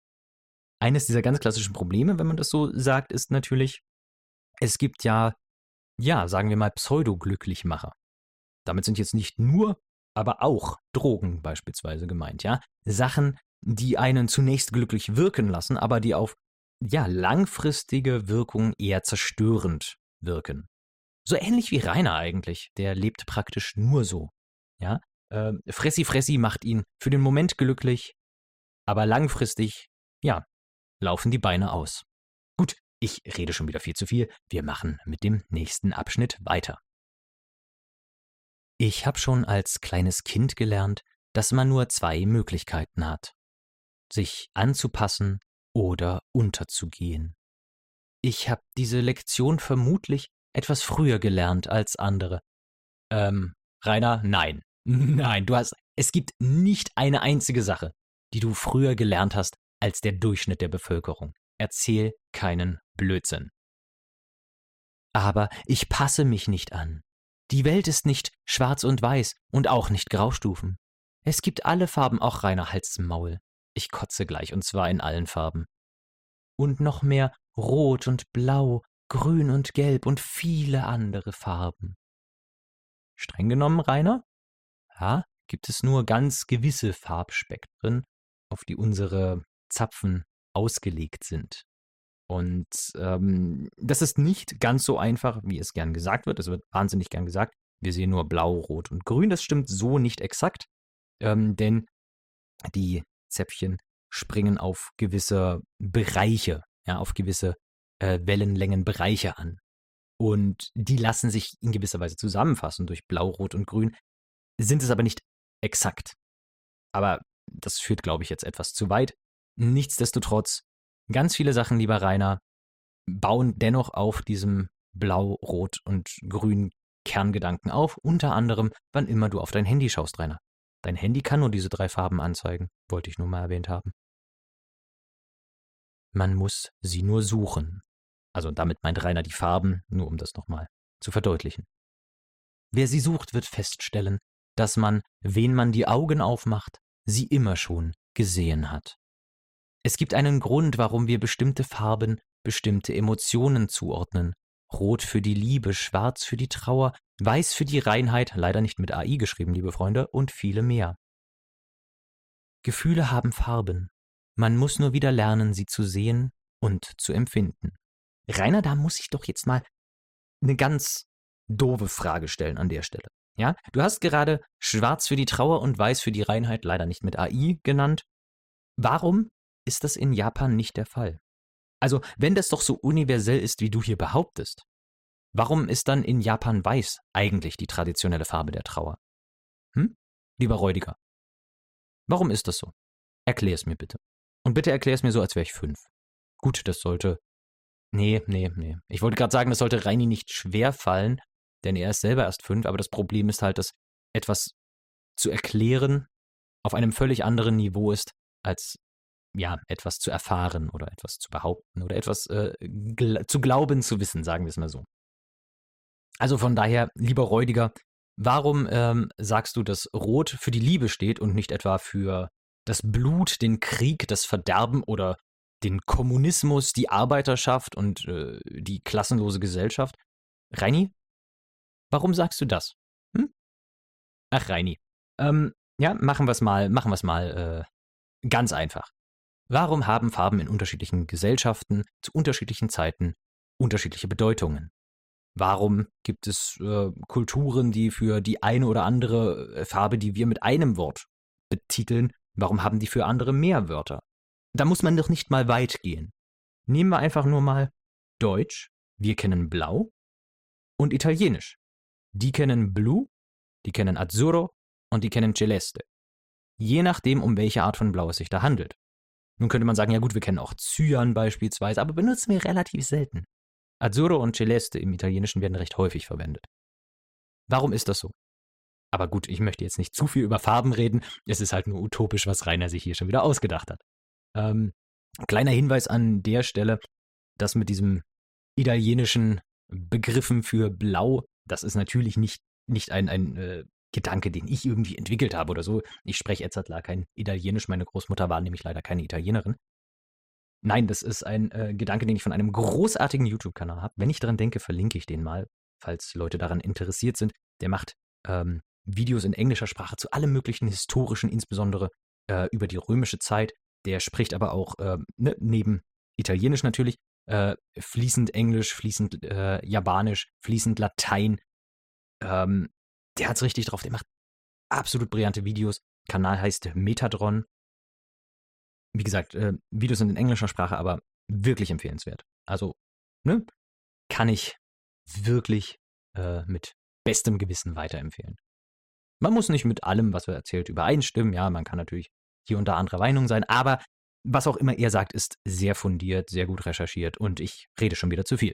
Eines dieser ganz klassischen Probleme, wenn man das so sagt, ist natürlich, es gibt ja, ja, sagen wir mal, Pseudo-Glücklichmacher. Damit sind jetzt nicht nur, aber auch Drogen beispielsweise gemeint, ja. Sachen, die einen zunächst glücklich wirken lassen, aber die auf, ja, langfristige Wirkung eher zerstörend wirken. So ähnlich wie Rainer eigentlich, der lebt praktisch nur so, ja. Äh, Fressi Fressi macht ihn für den Moment glücklich, aber langfristig, ja, laufen die Beine aus. Gut, ich rede schon wieder viel zu viel. Wir machen mit dem nächsten Abschnitt weiter. Ich habe schon als kleines Kind gelernt, dass man nur zwei Möglichkeiten hat: sich anzupassen oder unterzugehen. Ich habe diese Lektion vermutlich etwas früher gelernt als andere. Ähm, Rainer, nein. Nein, du hast, es gibt nicht eine einzige Sache, die du früher gelernt hast als der Durchschnitt der Bevölkerung. Erzähl keinen Blödsinn. Aber ich passe mich nicht an. Die Welt ist nicht schwarz und weiß und auch nicht Graustufen. Es gibt alle Farben, auch Rainer, halt's Maul. Ich kotze gleich, und zwar in allen Farben. Und noch mehr Rot und Blau, Grün und Gelb und viele andere Farben. Streng genommen, Rainer? Ja, gibt es nur ganz gewisse Farbspektren, auf die unsere Zapfen ausgelegt sind. Und ähm, das ist nicht ganz so einfach, wie es gern gesagt wird. Es wird wahnsinnig gern gesagt, wir sehen nur Blau, Rot und Grün. Das stimmt so nicht exakt, ähm, denn die Zäpfchen springen auf gewisse Bereiche, ja, auf gewisse äh, Wellenlängenbereiche an. Und die lassen sich in gewisser Weise zusammenfassen durch Blau, Rot und Grün, sind es aber nicht exakt. Aber das führt, glaube ich, jetzt etwas zu weit. Nichtsdestotrotz, ganz viele Sachen, lieber Rainer, bauen dennoch auf diesem Blau, Rot und Grün Kerngedanken auf. Unter anderem, wann immer du auf dein Handy schaust, Rainer. Dein Handy kann nur diese drei Farben anzeigen, wollte ich nur mal erwähnt haben. Man muss sie nur suchen. Also damit meint Rainer die Farben, nur um das nochmal zu verdeutlichen. Wer sie sucht, wird feststellen, dass man, wen man die Augen aufmacht, sie immer schon gesehen hat. Es gibt einen Grund, warum wir bestimmte Farben, bestimmte Emotionen zuordnen. Rot für die Liebe, schwarz für die Trauer, weiß für die Reinheit, leider nicht mit A I geschrieben, liebe Freunde, und viele mehr. Gefühle haben Farben. Man muss nur wieder lernen, sie zu sehen und zu empfinden. Rainer, da muss ich doch jetzt mal eine ganz doofe Frage stellen an der Stelle. Ja, du hast gerade schwarz für die Trauer und weiß für die Reinheit, leider nicht mit A I genannt. Warum ist das in Japan nicht der Fall? Also, wenn das doch so universell ist, wie du hier behauptest, warum ist dann in Japan weiß eigentlich die traditionelle Farbe der Trauer? Hm? Lieber Räudiger, warum ist das so? Erklär es mir bitte. Und bitte erklär es mir so, als wäre ich fünf. Gut, das sollte... Nee, nee, nee. Ich wollte gerade sagen, das sollte Reini nicht schwer fallen, denn er ist selber erst fünf, aber das Problem ist halt, dass etwas zu erklären auf einem völlig anderen Niveau ist, als ja, etwas zu erfahren oder etwas zu behaupten oder etwas äh, gl- zu glauben zu wissen, sagen wir es mal so. Also von daher, lieber Räudiger, warum ähm, sagst du, dass Rot für die Liebe steht und nicht etwa für das Blut, den Krieg, das Verderben oder den Kommunismus, die Arbeiterschaft und äh, die klassenlose Gesellschaft? Reini, warum sagst du das? Hm? Ach, Reini. Ähm, ja, machen wir es mal, machen wir es mal äh, ganz einfach. Warum haben Farben in unterschiedlichen Gesellschaften zu unterschiedlichen Zeiten unterschiedliche Bedeutungen? Warum gibt es äh, Kulturen, die für die eine oder andere äh, Farbe, die wir mit einem Wort betiteln, warum haben die für andere mehr Wörter? Da muss man doch nicht mal weit gehen. Nehmen wir einfach nur mal Deutsch, wir kennen Blau, und Italienisch. Die kennen Blu, die kennen Azzurro und die kennen Celeste. Je nachdem, um welche Art von Blau es sich da handelt. Nun könnte man sagen, ja gut, wir kennen auch Cyan beispielsweise, aber benutzen wir relativ selten. Azzurro und Celeste im Italienischen werden recht häufig verwendet. Warum ist das so? Aber gut, ich möchte jetzt nicht zu viel über Farben reden. Es ist halt nur utopisch, was Rainer sich hier schon wieder ausgedacht hat. Ähm, kleiner Hinweis an der Stelle, das mit diesem italienischen Begriffen für Blau, das ist natürlich nicht, nicht ein, ein äh, Gedanke, den ich irgendwie entwickelt habe oder so. Ich spreche Edzardler kein Italienisch, meine Großmutter war nämlich leider keine Italienerin. Nein, das ist ein äh, Gedanke, den ich von einem großartigen YouTube-Kanal habe. Wenn ich daran denke, verlinke ich den mal, falls Leute daran interessiert sind. Der macht ähm, Videos in englischer Sprache zu allem möglichen historischen, insbesondere äh, über die römische Zeit. Der spricht aber auch, äh, ne, neben Italienisch natürlich, äh, fließend Englisch, fließend äh, Japanisch, fließend Latein. Ähm, der hat's richtig drauf. Der macht absolut brillante Videos. Kanal heißt Metadron. Wie gesagt, äh, Videos sind in englischer Sprache, aber wirklich empfehlenswert. Also, ne, kann ich wirklich äh, mit bestem Gewissen weiterempfehlen. Man muss nicht mit allem, was er erzählt, übereinstimmen. Ja, man kann natürlich hier und da anderer Meinung sein, aber was auch immer er sagt, ist sehr fundiert, sehr gut recherchiert und ich rede schon wieder zu viel.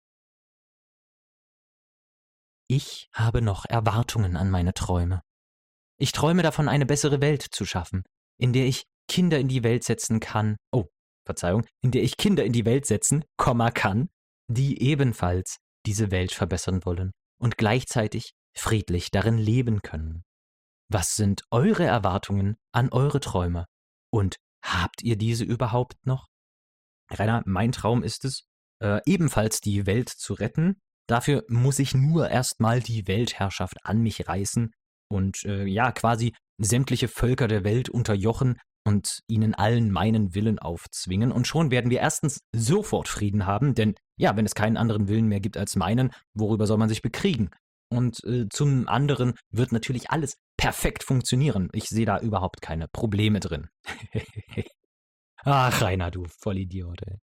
Ich habe noch Erwartungen an meine Träume. Ich träume davon, eine bessere Welt zu schaffen, in der ich Kinder in die Welt setzen kann, oh, Verzeihung, in der ich Kinder in die Welt setzen, Komma kann, die ebenfalls diese Welt verbessern wollen und gleichzeitig friedlich darin leben können. Was sind eure Erwartungen an eure Träume? Und habt ihr diese überhaupt noch? Rainer, mein Traum ist es, äh, ebenfalls die Welt zu retten. Dafür muss ich nur erstmal die Weltherrschaft an mich reißen und äh, ja, quasi sämtliche Völker der Welt unterjochen und ihnen allen meinen Willen aufzwingen. Und schon werden wir erstens sofort Frieden haben, denn ja, wenn es keinen anderen Willen mehr gibt als meinen, worüber soll man sich bekriegen? Und äh, zum anderen wird natürlich alles perfekt funktionieren. Ich sehe da überhaupt keine Probleme drin. Ach, Rainer, du Vollidiot, ey.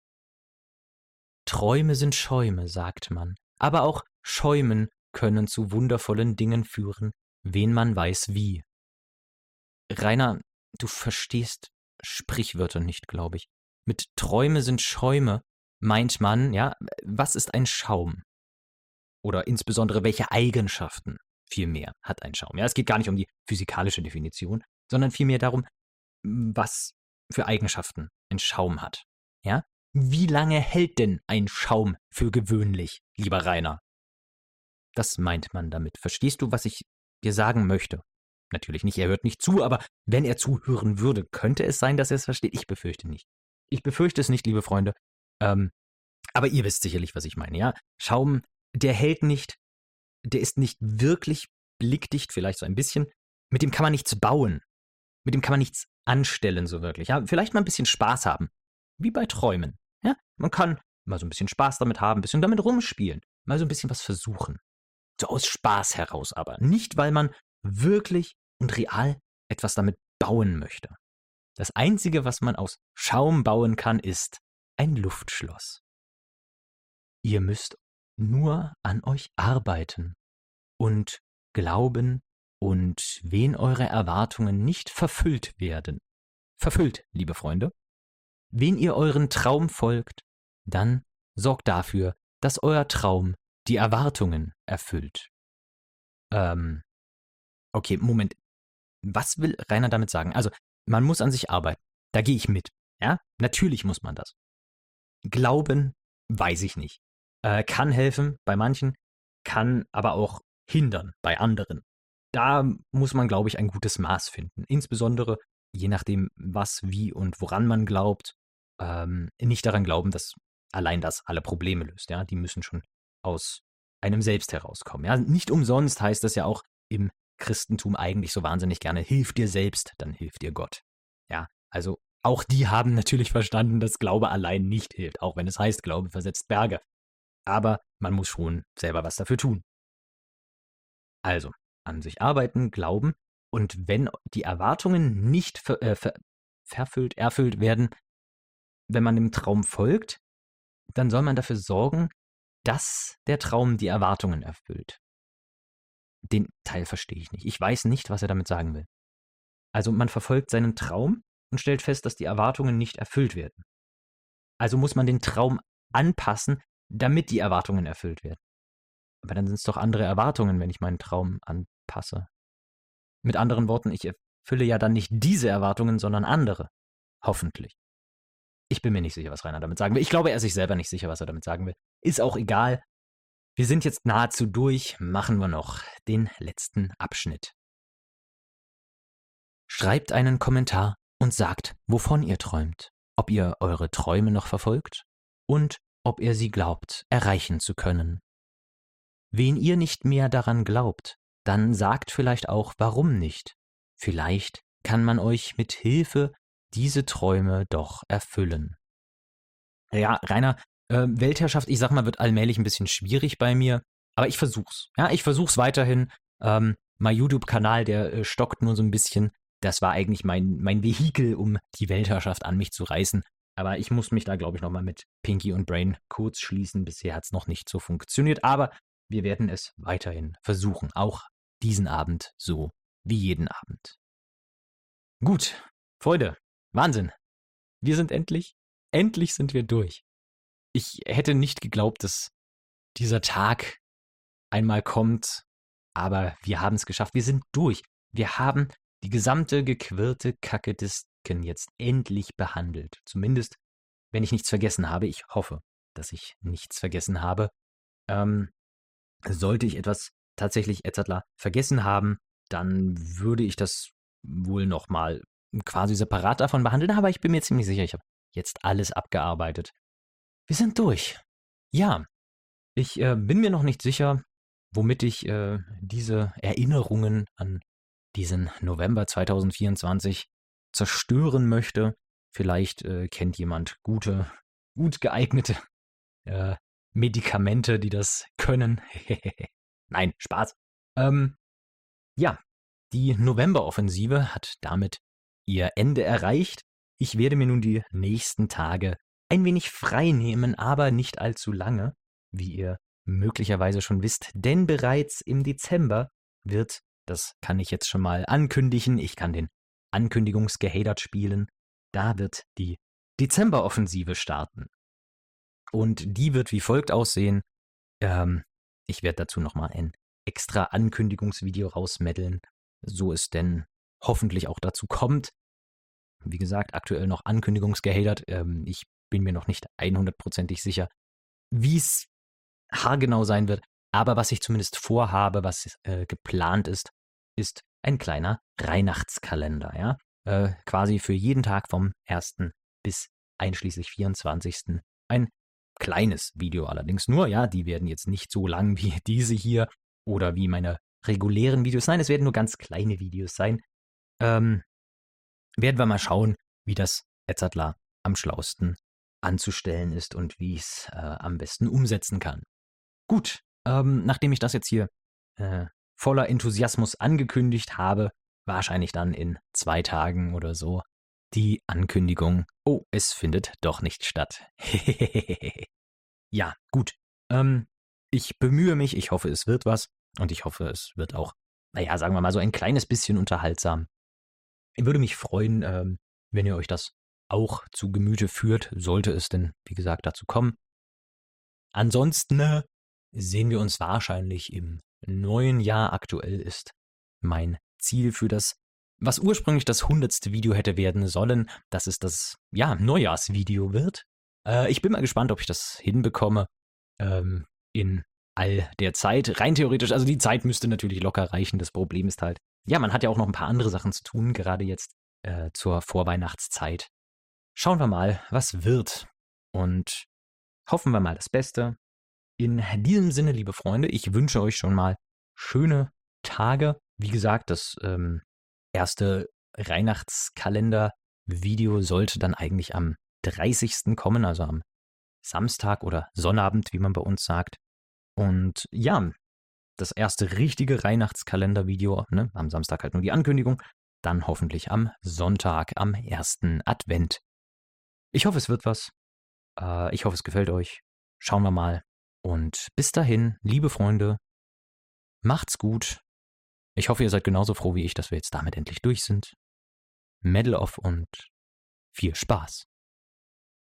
Träume sind Schäume, sagt man. Aber auch Schäumen können zu wundervollen Dingen führen, wen man weiß wie. Rainer, du verstehst Sprichwörter nicht, glaube ich. Mit Träume sind Schäume meint man, ja, was ist ein Schaum? Oder insbesondere welche Eigenschaften vielmehr hat ein Schaum? Ja, es geht gar nicht um die physikalische Definition, sondern vielmehr darum, was für Eigenschaften ein Schaum hat. Ja? Wie lange hält denn ein Schaum für gewöhnlich, lieber Rainer? Das meint man damit. Verstehst du, was ich dir sagen möchte? Natürlich nicht, er hört nicht zu, aber wenn er zuhören würde, könnte es sein, dass er es versteht. Ich befürchte nicht. Ich befürchte es nicht, liebe Freunde. Ähm, aber ihr wisst sicherlich, was ich meine, ja? Schaum, der hält nicht, der ist nicht wirklich blickdicht, vielleicht so ein bisschen. Mit dem kann man nichts bauen. Mit dem kann man nichts anstellen, so wirklich. Ja? Vielleicht mal ein bisschen Spaß haben. Wie bei Träumen. Ja? Man kann mal so ein bisschen Spaß damit haben, ein bisschen damit rumspielen, mal so ein bisschen was versuchen. So aus Spaß heraus aber. Nicht, weil man wirklich und real etwas damit bauen möchte. Das Einzige, was man aus Schaum bauen kann, ist ein Luftschloss. Ihr müsst nur an euch arbeiten und glauben, und wen eure Erwartungen nicht verfüllt werden. Verfüllt, liebe Freunde. Wen ihr euren Traum folgt, dann sorgt dafür, dass euer Traum die Erwartungen erfüllt. Ähm, okay, Moment. Was will Rainer damit sagen? Also, man muss an sich arbeiten. Da gehe ich mit. Ja, natürlich muss man das. Glauben, weiß ich nicht. Äh, kann helfen bei manchen, kann aber auch hindern bei anderen. Da muss man, glaube ich, ein gutes Maß finden. Insbesondere je nachdem, was, wie und woran man glaubt. Ähm, nicht daran glauben, dass allein das alle Probleme löst. Ja, die müssen schon aus einem selbst herauskommen. Ja, nicht umsonst heißt das ja auch im Christentum eigentlich so wahnsinnig gerne: Hilf dir selbst, dann hilft dir Gott. Ja, also auch die haben natürlich verstanden, dass Glaube allein nicht hilft, auch wenn es heißt, Glaube versetzt Berge. Aber man muss schon selber was dafür tun. Also, an sich arbeiten, glauben, und wenn die Erwartungen nicht ver, äh, ver, verfüllt, erfüllt werden, wenn man dem Traum folgt, dann soll man dafür sorgen, dass der Traum die Erwartungen erfüllt. Den Teil verstehe ich nicht. Ich weiß nicht, was er damit sagen will. Also man verfolgt seinen Traum und stellt fest, dass die Erwartungen nicht erfüllt werden. Also muss man den Traum anpassen, damit die Erwartungen erfüllt werden. Aber dann sind es doch andere Erwartungen, wenn ich meinen Traum anpasse. Mit anderen Worten, ich erfülle ja dann nicht diese Erwartungen, sondern andere. Hoffentlich. Ich bin mir nicht sicher, was Rainer damit sagen will. Ich glaube, er ist sich selber nicht sicher, was er damit sagen will. Ist auch egal. Wir sind jetzt nahezu durch. Machen wir noch den letzten Abschnitt. Schreibt einen Kommentar und sagt, wovon ihr träumt, ob ihr eure Träume noch verfolgt und ob ihr sie glaubt, erreichen zu können. Wen ihr nicht mehr daran glaubt, dann sagt vielleicht auch, warum nicht. Vielleicht kann man euch mit Hilfe diese Träume doch erfüllen. Ja, Rainer, äh, Weltherrschaft, ich sag mal, wird allmählich ein bisschen schwierig bei mir, aber ich versuch's. Ja, ich versuch's weiterhin. Ähm, mein YouTube-Kanal, der äh, stockt nur so ein bisschen. Das war eigentlich mein, mein Vehikel, um die Weltherrschaft an mich zu reißen. Aber ich muss mich da, glaube ich, nochmal mit Pinky und Brain kurz schließen. Bisher hat es noch nicht so funktioniert, aber wir werden es weiterhin versuchen. Auch diesen Abend so wie jeden Abend. Gut, Freunde, Wahnsinn. Wir sind endlich, endlich sind wir durch. Ich hätte nicht geglaubt, dass dieser Tag einmal kommt, aber wir haben es geschafft. Wir sind durch. Wir haben die gesamte gequirlte Kacke des jetzt endlich behandelt. Zumindest, wenn ich nichts vergessen habe. Ich hoffe, dass ich nichts vergessen habe. Ähm, sollte ich etwas tatsächlich Edzardler vergessen haben, dann würde ich das wohl nochmal quasi separat davon behandeln. Aber ich bin mir ziemlich sicher, ich habe jetzt alles abgearbeitet. Wir sind durch. Ja, ich äh, bin mir noch nicht sicher, womit ich äh, diese Erinnerungen an diesen November zweitausendvierundzwanzig zerstören möchte. Vielleicht äh, kennt jemand gute, gut geeignete äh, Medikamente, die das können. Nein, Spaß. Ähm, ja, die Novemberoffensive hat damit ihr Ende erreicht. Ich werde mir nun die nächsten Tage ein wenig frei nehmen, aber nicht allzu lange, wie ihr möglicherweise schon wisst, denn bereits im Dezember wird, das kann ich jetzt schon mal ankündigen, ich kann den Ankündigungsgehadert spielen, da wird die Dezemberoffensive starten. Und die wird wie folgt aussehen. Ähm, ich werde dazu nochmal ein extra Ankündigungsvideo rausmeddeln, so es denn hoffentlich auch dazu kommt. Wie gesagt, aktuell noch Ankündigungsgehadert. Ähm, ich bin mir noch nicht hundertprozentig sicher, wie es haargenau sein wird. Aber was ich zumindest vorhabe, was äh, geplant ist, ist ein kleiner Weihnachtskalender. Ja? Äh, quasi für jeden Tag vom ersten bis einschließlich vierundzwanzigsten Ein kleines Video allerdings nur. Ja, die werden jetzt nicht so lang wie diese hier oder wie meine regulären Videos. Nein, es werden nur ganz kleine Videos sein. Ähm, werden wir mal schauen, wie das Edzardler am schlausten anzustellen ist und wie ich es äh, am besten umsetzen kann. Gut, ähm, nachdem ich das jetzt hier äh, voller Enthusiasmus angekündigt habe, wahrscheinlich dann in zwei Tagen oder so, die Ankündigung, oh, es findet doch nicht statt. Ja, gut. Ähm, ich bemühe mich, ich hoffe, es wird was und ich hoffe, es wird auch, naja, sagen wir mal so ein kleines bisschen unterhaltsam. Ich würde mich freuen, ähm, wenn ihr euch das auch zu Gemüte führt, sollte es denn, wie gesagt, dazu kommen. Ansonsten äh, sehen wir uns wahrscheinlich im neuen Jahr. Aktuell ist mein Ziel für das, was ursprünglich das hundertste Video hätte werden sollen, dass es das, ja, Neujahrsvideo wird. Äh, ich bin mal gespannt, ob ich das hinbekomme ähm, in all der Zeit. Rein theoretisch, also die Zeit müsste natürlich locker reichen. Das Problem ist halt, ja, man hat ja auch noch ein paar andere Sachen zu tun, gerade jetzt äh, zur Vorweihnachtszeit. Schauen wir mal, was wird. Und hoffen wir mal das Beste. In diesem Sinne, liebe Freunde, ich wünsche euch schon mal schöne Tage. Wie gesagt, das ähm, erste Weihnachtskalender-Video sollte dann eigentlich am dreißigsten kommen, also am Samstag oder Sonnabend, wie man bei uns sagt. Und ja, das erste richtige Weihnachtskalender-Video, ne, am Samstag halt nur die Ankündigung, dann hoffentlich am Sonntag, am ersten Advent. Ich hoffe, es wird was. Äh, ich hoffe, es gefällt euch. Schauen wir mal. Und bis dahin, liebe Freunde, macht's gut. Ich hoffe, ihr seid genauso froh wie ich, dass wir jetzt damit endlich durch sind. Medal off und viel Spaß.